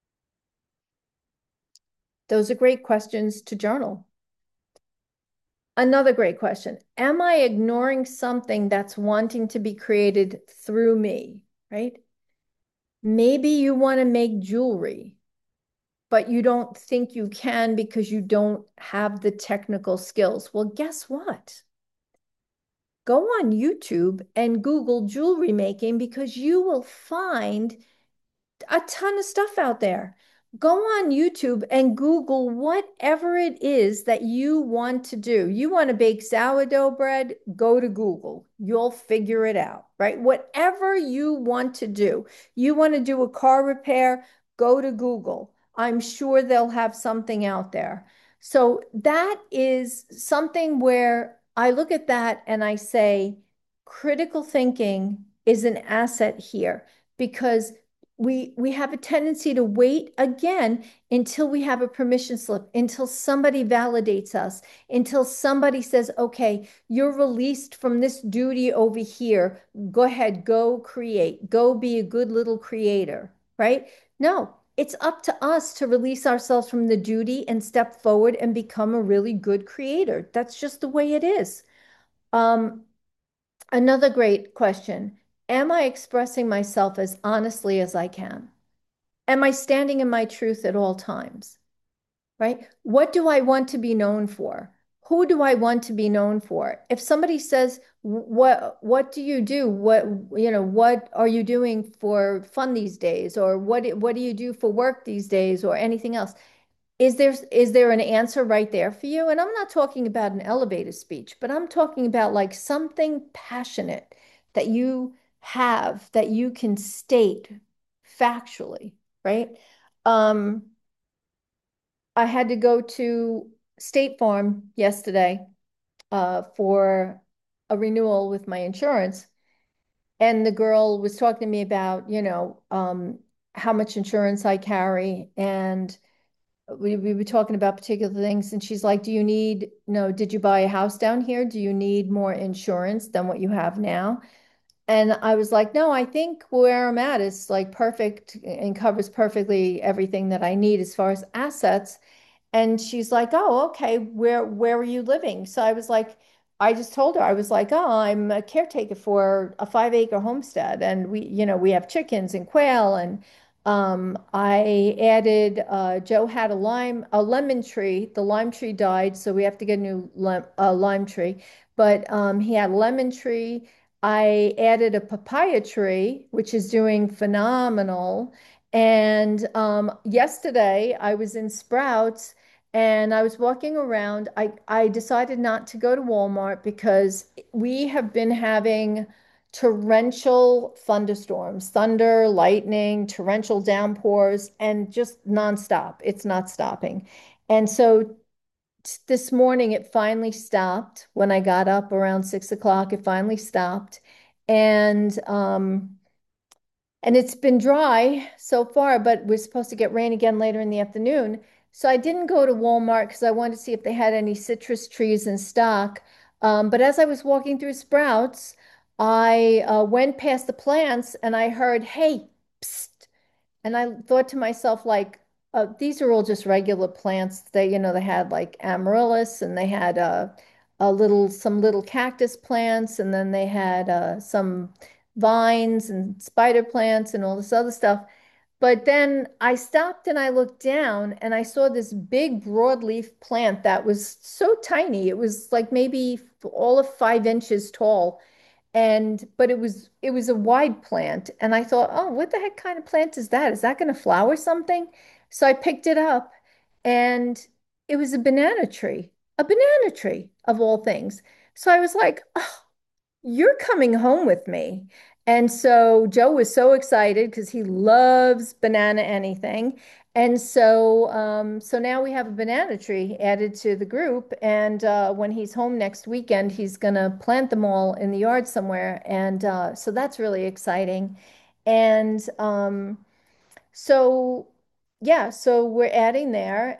Those are great questions to journal. Another great question. Am I ignoring something that's wanting to be created through me, right? Maybe you want to make jewelry, but you don't think you can because you don't have the technical skills. Well, guess what? Go on YouTube and Google jewelry making because you will find a ton of stuff out there. Go on YouTube and Google whatever it is that you want to do. You want to bake sourdough bread, go to Google. You'll figure it out, right? Whatever you want to do. You want to do a car repair, go to Google. I'm sure they'll have something out there. So that is something where I look at that and I say, critical thinking is an asset here because we have a tendency to wait again until we have a permission slip, until somebody validates us, until somebody says, okay, you're released from this duty over here. Go ahead, go create, go be a good little creator, right? No, it's up to us to release ourselves from the duty and step forward and become a really good creator. That's just the way it is. Um, Another great question. Am I expressing myself as honestly as I can? Am I standing in my truth at all times? Right? What do I want to be known for? Who do I want to be known for? If somebody says, what do you do? What are you doing for fun these days? Or what do you do for work these days or anything else? Is there an answer right there for you? And I'm not talking about an elevator speech, but I'm talking about like something passionate that you have that you can state factually, right? Um, I had to go to State Farm yesterday for a renewal with my insurance, and the girl was talking to me about, how much insurance I carry, and we were talking about particular things, and she's like, "Do you need, no, did you buy a house down here? Do you need more insurance than what you have now?" And I was like, "No, I think where I'm at is like perfect and covers perfectly everything that I need as far as assets." And she's like, "Oh, okay. Where are you living?" So I was like, I just told her, I was like, "Oh, I'm a caretaker for a 5 acre homestead, and we have chickens and quail, and I added Joe had a lemon tree. The lime tree died, so we have to get a new lime tree. But he had a lemon tree. I added a papaya tree, which is doing phenomenal. And yesterday I was in Sprouts and I was walking around. I decided not to go to Walmart because we have been having torrential thunderstorms, thunder, lightning, torrential downpours, and just nonstop. It's not stopping. And so this morning it finally stopped. When I got up around 6 o'clock, it finally stopped. And and it's been dry so far, but we're supposed to get rain again later in the afternoon. So I didn't go to Walmart because I wanted to see if they had any citrus trees in stock. But as I was walking through Sprouts, I went past the plants and I heard, "Hey, psst." And I thought to myself, like, these are all just regular plants. They had like amaryllis and they had some little cactus plants, and then they had some vines and spider plants and all this other stuff. But then I stopped and I looked down and I saw this big broadleaf plant that was so tiny. It was like maybe all of 5 inches tall, and but it was a wide plant, and I thought, oh, what the heck kind of plant is that? Is that going to flower something? So I picked it up, and it was a banana tree of all things. So I was like, oh, you're coming home with me. And so Joe was so excited because he loves banana anything. And so now we have a banana tree added to the group. And when he's home next weekend, he's gonna plant them all in the yard somewhere. And so that's really exciting. And so yeah, so we're adding there,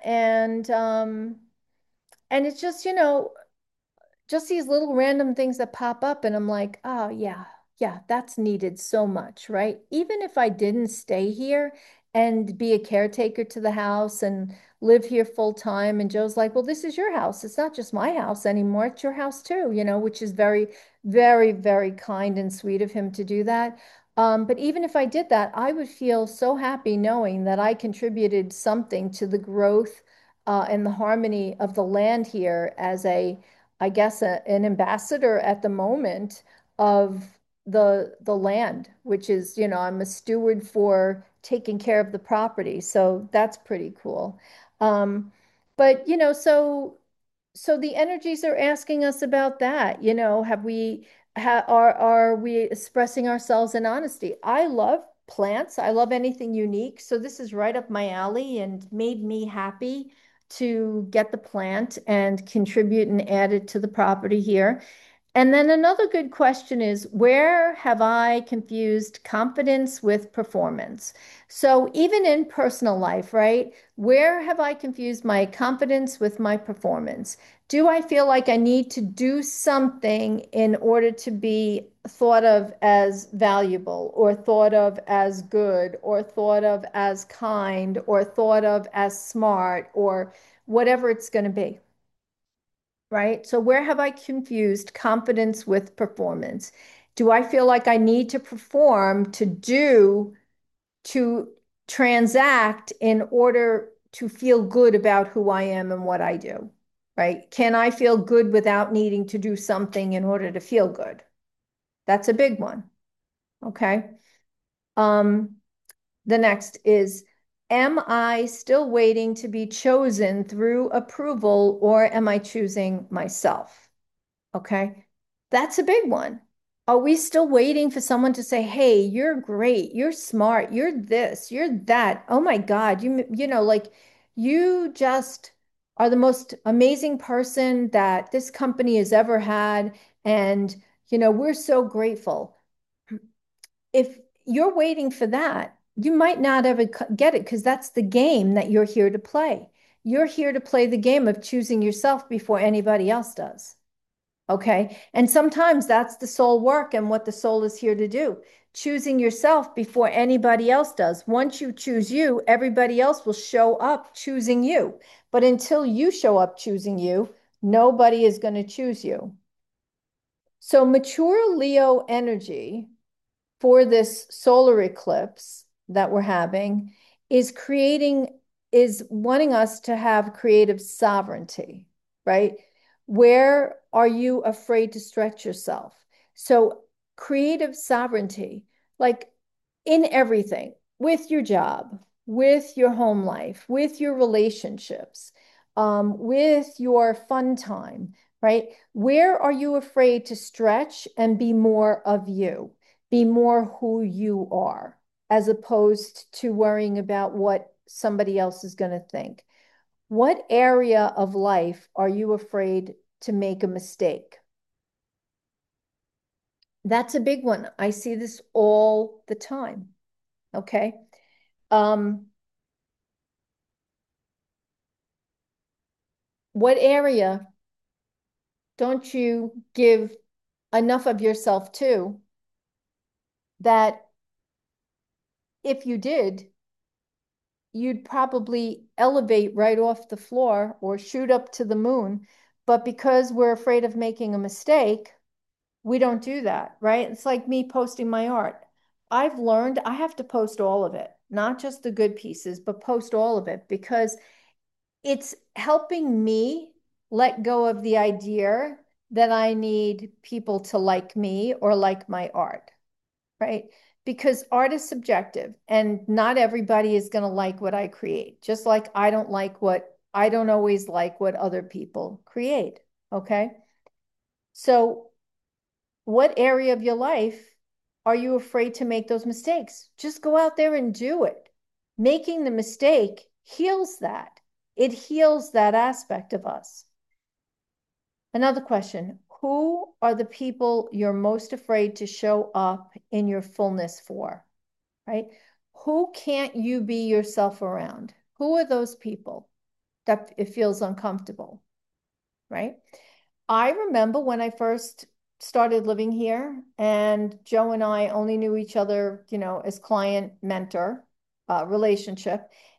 and it's just these little random things that pop up, and I'm like, oh yeah, yeah, that's needed so much, right? Even if I didn't stay here and be a caretaker to the house and live here full time. And Joe's like, well, this is your house. It's not just my house anymore. It's your house too, which is very, very, very kind and sweet of him to do that. But even if I did that, I would feel so happy knowing that I contributed something to the growth and the harmony of the land here as I guess, an ambassador at the moment of the land, which is, I'm a steward for taking care of the property. So that's pretty cool. Um, but so the energies are asking us about that. Have we are we expressing ourselves in honesty? I love plants. I love anything unique. So this is right up my alley and made me happy to get the plant and contribute and add it to the property here. And then another good question is, where have I confused confidence with performance? So even in personal life, right? Where have I confused my confidence with my performance? Do I feel like I need to do something in order to be thought of as valuable or thought of as good or thought of as kind or thought of as smart or whatever it's going to be? Right? So where have I confused confidence with performance? Do I feel like I need to perform to transact in order to feel good about who I am and what I do? Right? Can I feel good without needing to do something in order to feel good? That's a big one. Okay. Um, the next is, am I still waiting to be chosen through approval or am I choosing myself? Okay. That's a big one. Are we still waiting for someone to say, "Hey, you're great, you're smart, you're this, you're that. Oh my God, like you just are the most amazing person that this company has ever had and we're so grateful." If you're waiting for that, you might not ever get it because that's the game that you're here to play. You're here to play the game of choosing yourself before anybody else does. Okay. And sometimes that's the soul work and what the soul is here to do. Choosing yourself before anybody else does. Once you choose you, everybody else will show up choosing you. But until you show up choosing you, nobody is going to choose you. So mature Leo energy for this solar eclipse that we're having is wanting us to have creative sovereignty, right? Where are you afraid to stretch yourself? So creative sovereignty, like in everything, with your job, with your home life, with your relationships, with your fun time, right? Where are you afraid to stretch and be more of you? Be more who you are, as opposed to worrying about what somebody else is going to think. What area of life are you afraid to make a mistake? That's a big one. I see this all the time. Okay. Um, what area don't you give enough of yourself to that if you did, you'd probably elevate right off the floor or shoot up to the moon. But because we're afraid of making a mistake, we don't do that, right? It's like me posting my art. I've learned I have to post all of it, not just the good pieces, but post all of it because it's helping me let go of the idea that I need people to like me or like my art, right? Because art is subjective and not everybody is going to like what I create. Just like I don't always like what other people create. Okay. So, what area of your life are you afraid to make those mistakes? Just go out there and do it. Making the mistake heals that. It heals that aspect of us. Another question. Who are the people you're most afraid to show up in your fullness for? Right? Who can't you be yourself around? Who are those people that it feels uncomfortable? Right? I remember when I first started living here, and Joe and I only knew each other, as client mentor relationship.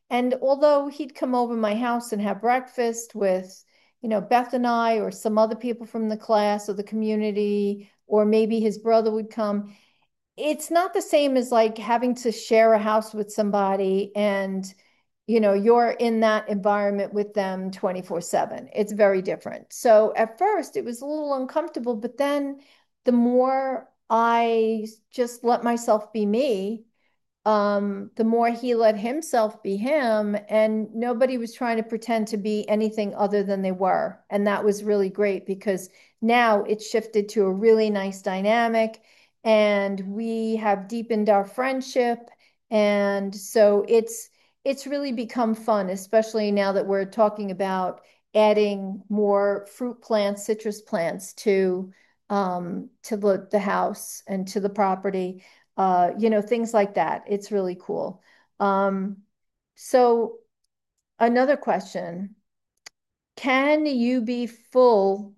And although he'd come over my house and have breakfast with, Beth and I, or some other people from the class or the community, or maybe his brother would come, it's not the same as like having to share a house with somebody and you're in that environment with them 24/7. It's very different. So at first it was a little uncomfortable, but then the more I just let myself be me, the more he let himself be him, and nobody was trying to pretend to be anything other than they were. And that was really great because now it's shifted to a really nice dynamic, and we have deepened our friendship. And so it's really become fun, especially now that we're talking about adding more fruit plants, citrus plants to the house and to the property, things like that. It's really cool. Um, so another question, can you be full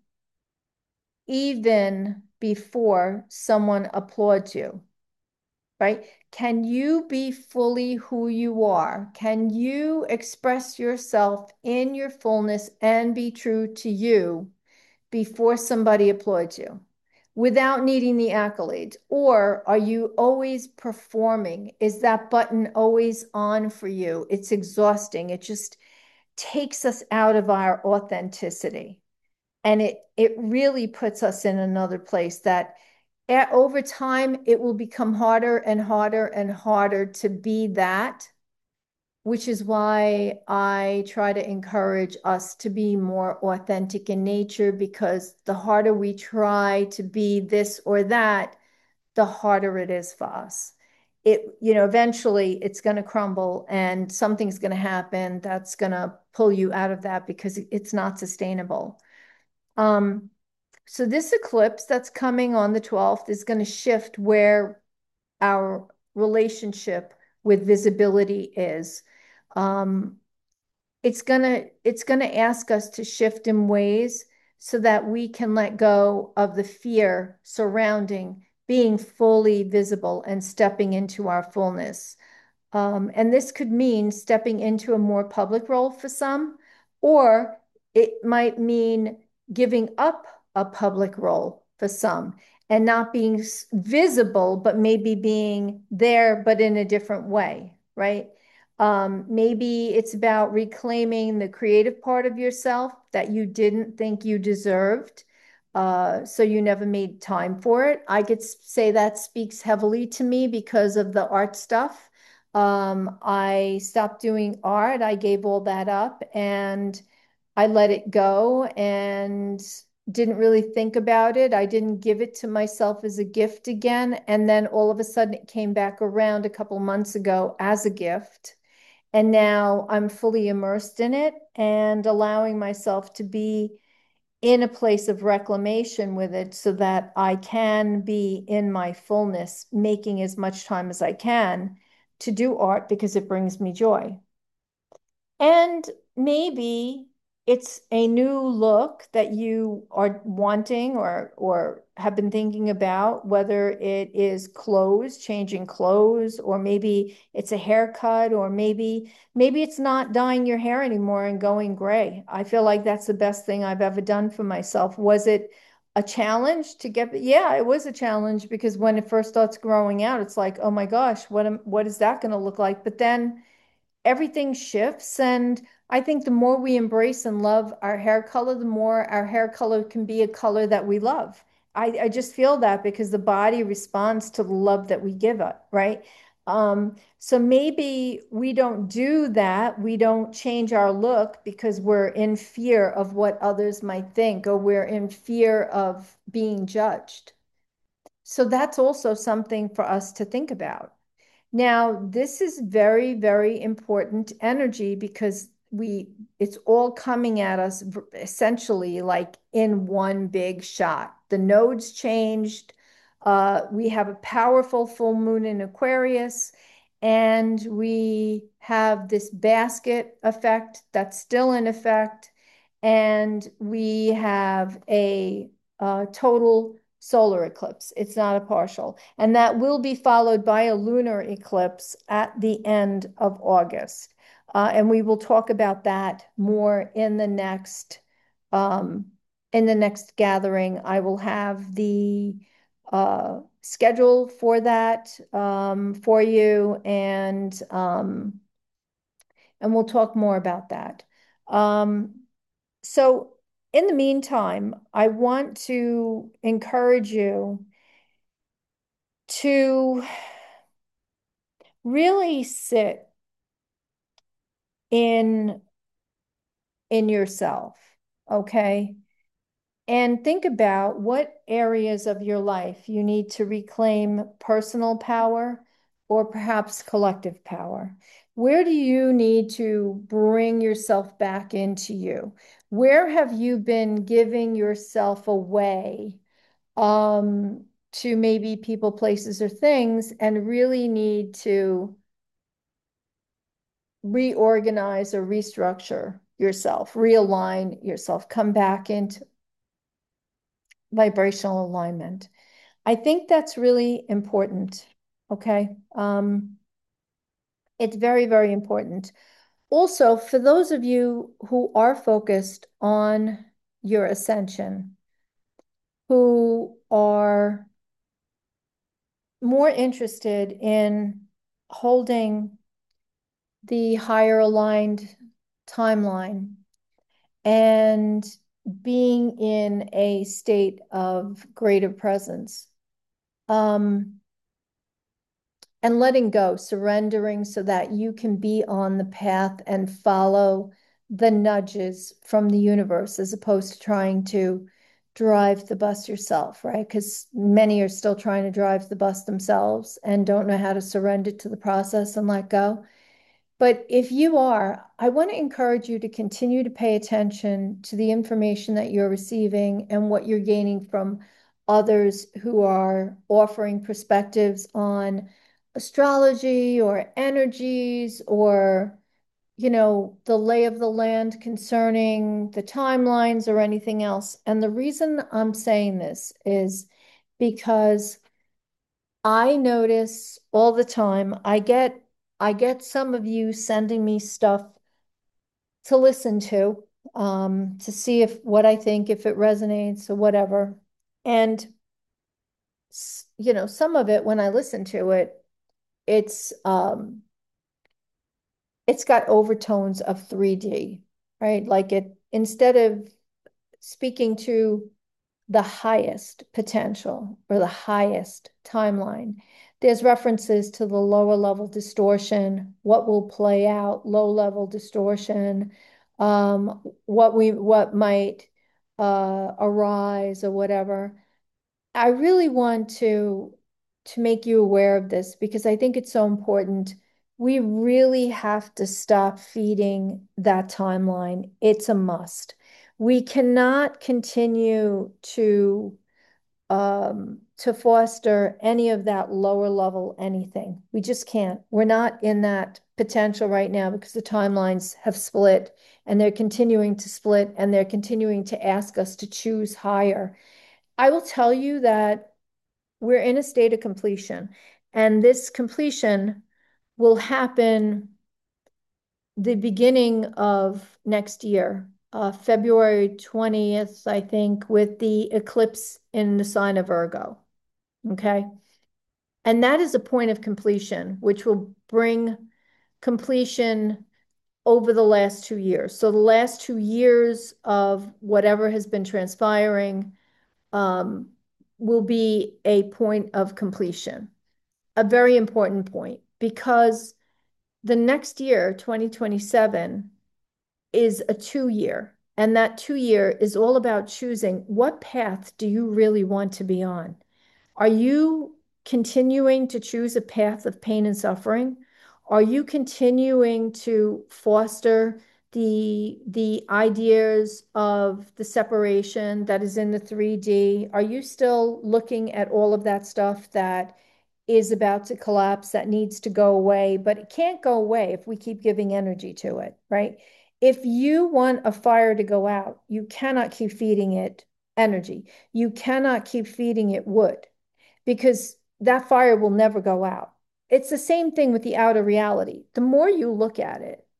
even before someone applauds you, right? Can you be fully who you are? Can you express yourself in your fullness and be true to you before somebody applauds you without needing the accolades? Or are you always performing? Is that button always on for you? It's exhausting. It just takes us out of our authenticity. And it really puts us in another place that over time it will become harder and harder and harder to be that, which is why I try to encourage us to be more authentic in nature, because the harder we try to be this or that, the harder it is for us. Eventually it's going to crumble and something's going to happen that's going to pull you out of that because it's not sustainable. Um, so this eclipse that's coming on the 12th is going to shift where our relationship with visibility is. Um, it's gonna ask us to shift in ways so that we can let go of the fear surrounding being fully visible and stepping into our fullness. And this could mean stepping into a more public role for some, or it might mean giving up a public role for some and not being visible, but maybe being there, but in a different way, right? Maybe it's about reclaiming the creative part of yourself that you didn't think you deserved. So you never made time for it. I could say that speaks heavily to me because of the art stuff. I stopped doing art. I gave all that up and I let it go and didn't really think about it. I didn't give it to myself as a gift again. And then all of a sudden it came back around a couple months ago as a gift. And now I'm fully immersed in it and allowing myself to be in a place of reclamation with it so that I can be in my fullness, making as much time as I can to do art because it brings me joy. And maybe it's a new look that you are wanting or have been thinking about, whether it is clothes, changing clothes, or maybe it's a haircut, or maybe it's not dyeing your hair anymore and going gray. I feel like that's the best thing I've ever done for myself. Was it a challenge to get? Yeah, it was a challenge because when it first starts growing out, it's like, oh my gosh, what is that going to look like? But then everything shifts. And I think the more we embrace and love our hair color, the more our hair color can be a color that we love. I just feel that because the body responds to the love that we give it, right? So maybe we don't do that. We don't change our look because we're in fear of what others might think, or we're in fear of being judged. So that's also something for us to think about. Now, this is very, very important energy because it's all coming at us essentially like in one big shot. The nodes changed. We have a powerful full moon in Aquarius, and we have this basket effect that's still in effect, and we have a total solar eclipse. It's not a partial. And that will be followed by a lunar eclipse at the end of August. And we will talk about that more um, in the next gathering. I will have the schedule for that for you, and we'll talk more about that. Um, so in the meantime, I want to encourage you to really sit in yourself, okay? And think about what areas of your life you need to reclaim personal power or perhaps collective power. Where do you need to bring yourself back into you? Where have you been giving yourself away to maybe people, places, or things, and really need to reorganize or restructure yourself, realign yourself, come back into vibrational alignment? I think that's really important. Okay. It's very, very important. Also, for those of you who are focused on your ascension, who are more interested in holding the higher aligned timeline and being in a state of greater presence, um, and letting go, surrendering so that you can be on the path and follow the nudges from the universe as opposed to trying to drive the bus yourself, right? Because many are still trying to drive the bus themselves and don't know how to surrender to the process and let go. But if you are, I want to encourage you to continue to pay attention to the information that you're receiving and what you're gaining from others who are offering perspectives on astrology or energies or, the lay of the land concerning the timelines or anything else. And the reason I'm saying this is because I notice all the time, I get some of you sending me stuff to listen to see if what I think, if it resonates or whatever. And some of it when I listen to it, it's it's got overtones of 3D, right? Like it, instead of speaking to the highest potential or the highest timeline. There's references to the lower level distortion, what will play out, low level distortion, what might arise or whatever. I really want to make you aware of this because I think it's so important. We really have to stop feeding that timeline. It's a must. We cannot continue to foster any of that lower level anything. We just can't. We're not in that potential right now because the timelines have split and they're continuing to split and they're continuing to ask us to choose higher. I will tell you that we're in a state of completion, and this completion will happen the beginning of next year, February 20th, I think, with the eclipse in the sign of Virgo. Okay. And that is a point of completion, which will bring completion over the last 2 years. So the last 2 years of whatever has been transpiring um, will be a point of completion, a very important point, because the next year, 2027, is a 2 year. And that 2 year is all about choosing what path do you really want to be on? Are you continuing to choose a path of pain and suffering? Are you continuing to foster the ideas of the separation that is in the 3D? Are you still looking at all of that stuff that is about to collapse, that needs to go away, but it can't go away if we keep giving energy to it, right? If you want a fire to go out, you cannot keep feeding it energy. You cannot keep feeding it wood because that fire will never go out. It's the same thing with the outer reality. The more you look at it,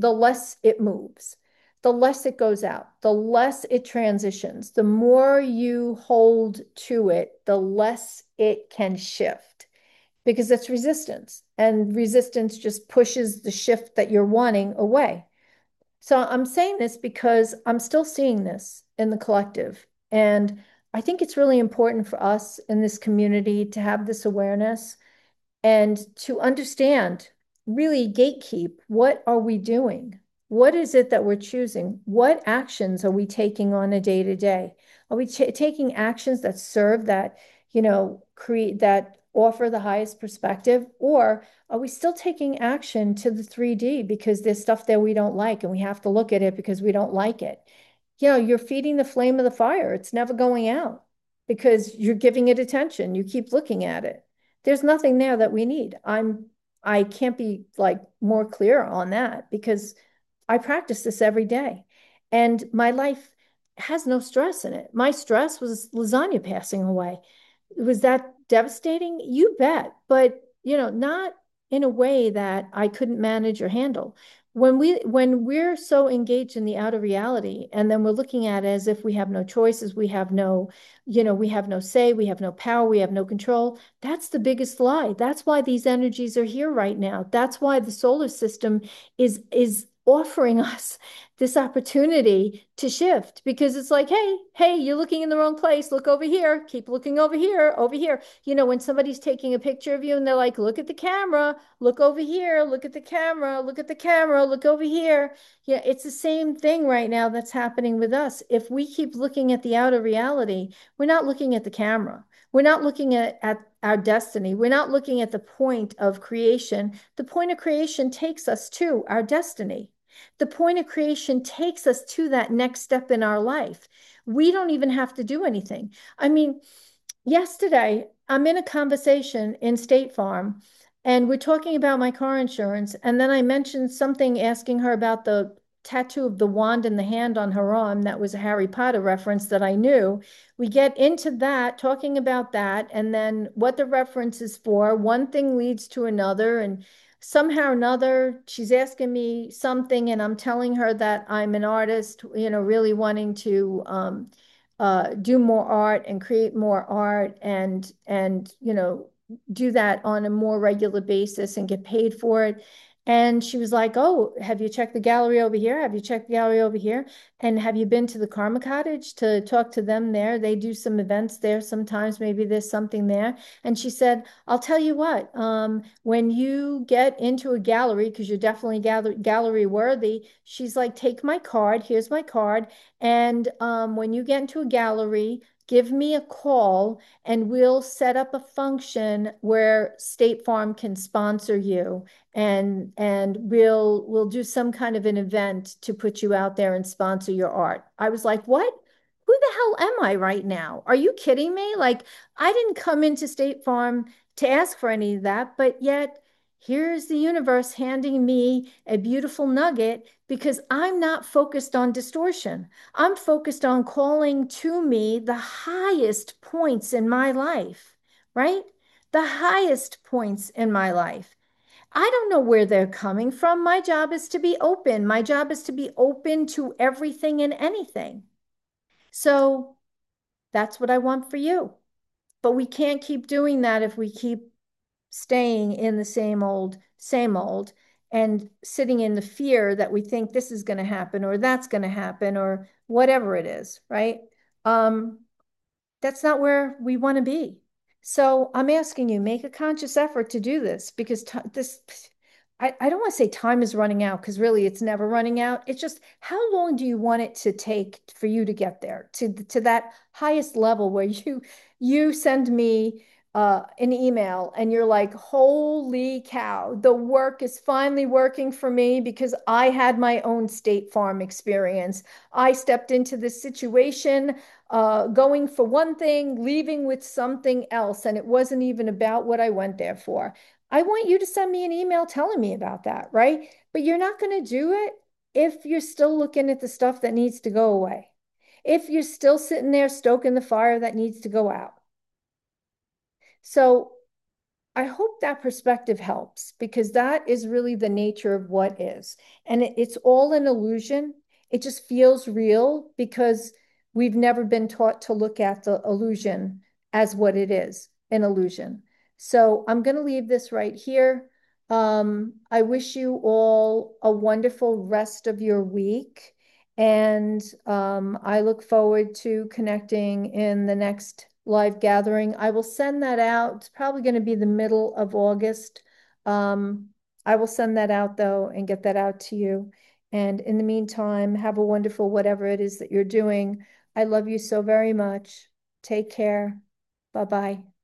the less it moves, the less it goes out, the less it transitions. The more you hold to it, the less it can shift because it's resistance. And resistance just pushes the shift that you're wanting away. So I'm saying this because I'm still seeing this in the collective. And I think it's really important for us in this community to have this awareness and to understand, really gatekeep, what are we doing? What is it that we're choosing? What actions are we taking on a day to day? Are we taking actions that serve that, create that offer the highest perspective? Or are we still taking action to the 3D because there's stuff there we don't like and we have to look at it because we don't like it? You're feeding the flame of the fire. It's never going out because you're giving it attention. You keep looking at it. There's nothing there that we need. I can't be like more clear on that because I practice this every day. And my life has no stress in it. My stress was lasagna passing away. Was that devastating? You bet. But, not in a way that I couldn't manage or handle. When we're so engaged in the outer reality, and then we're looking at it as if we have no choices, we have no say, we have no power, we have no control. That's the biggest lie. That's why these energies are here right now. That's why the solar system is offering us this opportunity to shift because it's like, hey, you're looking in the wrong place. Look over here. Keep looking over here, over here. When somebody's taking a picture of you and they're like, look at the camera, look over here, look at the camera, look at the camera, look over here. Yeah, it's the same thing right now that's happening with us. If we keep looking at the outer reality, we're not looking at the camera. We're not looking at our destiny. We're not looking at the point of creation. The point of creation takes us to our destiny. The point of creation takes us to that next step in our life. We don't even have to do anything. I mean, yesterday, I'm in a conversation in State Farm, and we're talking about my car insurance. And then I mentioned something asking her about the tattoo of the wand in the hand on her arm. That was a Harry Potter reference that I knew. We get into that, talking about that, and then what the reference is for. One thing leads to another. And somehow or another, she's asking me something, and I'm telling her that I'm an artist, really wanting to do more art and create more art and do that on a more regular basis and get paid for it. And she was like, "Oh, have you checked the gallery over here? Have you checked the gallery over here? And have you been to the Karma Cottage to talk to them there? They do some events there sometimes. Maybe there's something there." And she said, "I'll tell you what, when you get into a gallery, because you're definitely gallery worthy," she's like, "take my card. Here's my card. And when you get into a gallery, give me a call and we'll set up a function where State Farm can sponsor you and we'll do some kind of an event to put you out there and sponsor your art." I was like, "What? Who the hell am I right now? Are you kidding me? Like, I didn't come into State Farm to ask for any of that, but yet here's the universe handing me a beautiful nugget because I'm not focused on distortion. I'm focused on calling to me the highest points in my life, right? The highest points in my life. I don't know where they're coming from. My job is to be open. My job is to be open to everything and anything. So that's what I want for you. But we can't keep doing that if we keep staying in the same old, and sitting in the fear that we think this is going to happen or that's going to happen or whatever it is, right? Um, that's not where we want to be. So I'm asking you, make a conscious effort to do this because I don't want to say time is running out because really it's never running out. It's just how long do you want it to take for you to get there to that highest level where you send me an email and you're like, holy cow, the work is finally working for me because I had my own State Farm experience. I stepped into this situation, going for one thing, leaving with something else, and it wasn't even about what I went there for. I want you to send me an email telling me about that, right? But you're not going to do it if you're still looking at the stuff that needs to go away. If you're still sitting there stoking the fire that needs to go out. So I hope that perspective helps because that is really the nature of what is. And it's all an illusion. It just feels real because we've never been taught to look at the illusion as what it is, an illusion. So I'm going to leave this right here. I wish you all a wonderful rest of your week. And I look forward to connecting in the next live gathering. I will send that out. It's probably going to be the middle of August. Um, I will send that out though and get that out to you. And in the meantime, have a wonderful whatever it is that you're doing. I love you so very much. Take care. Bye bye.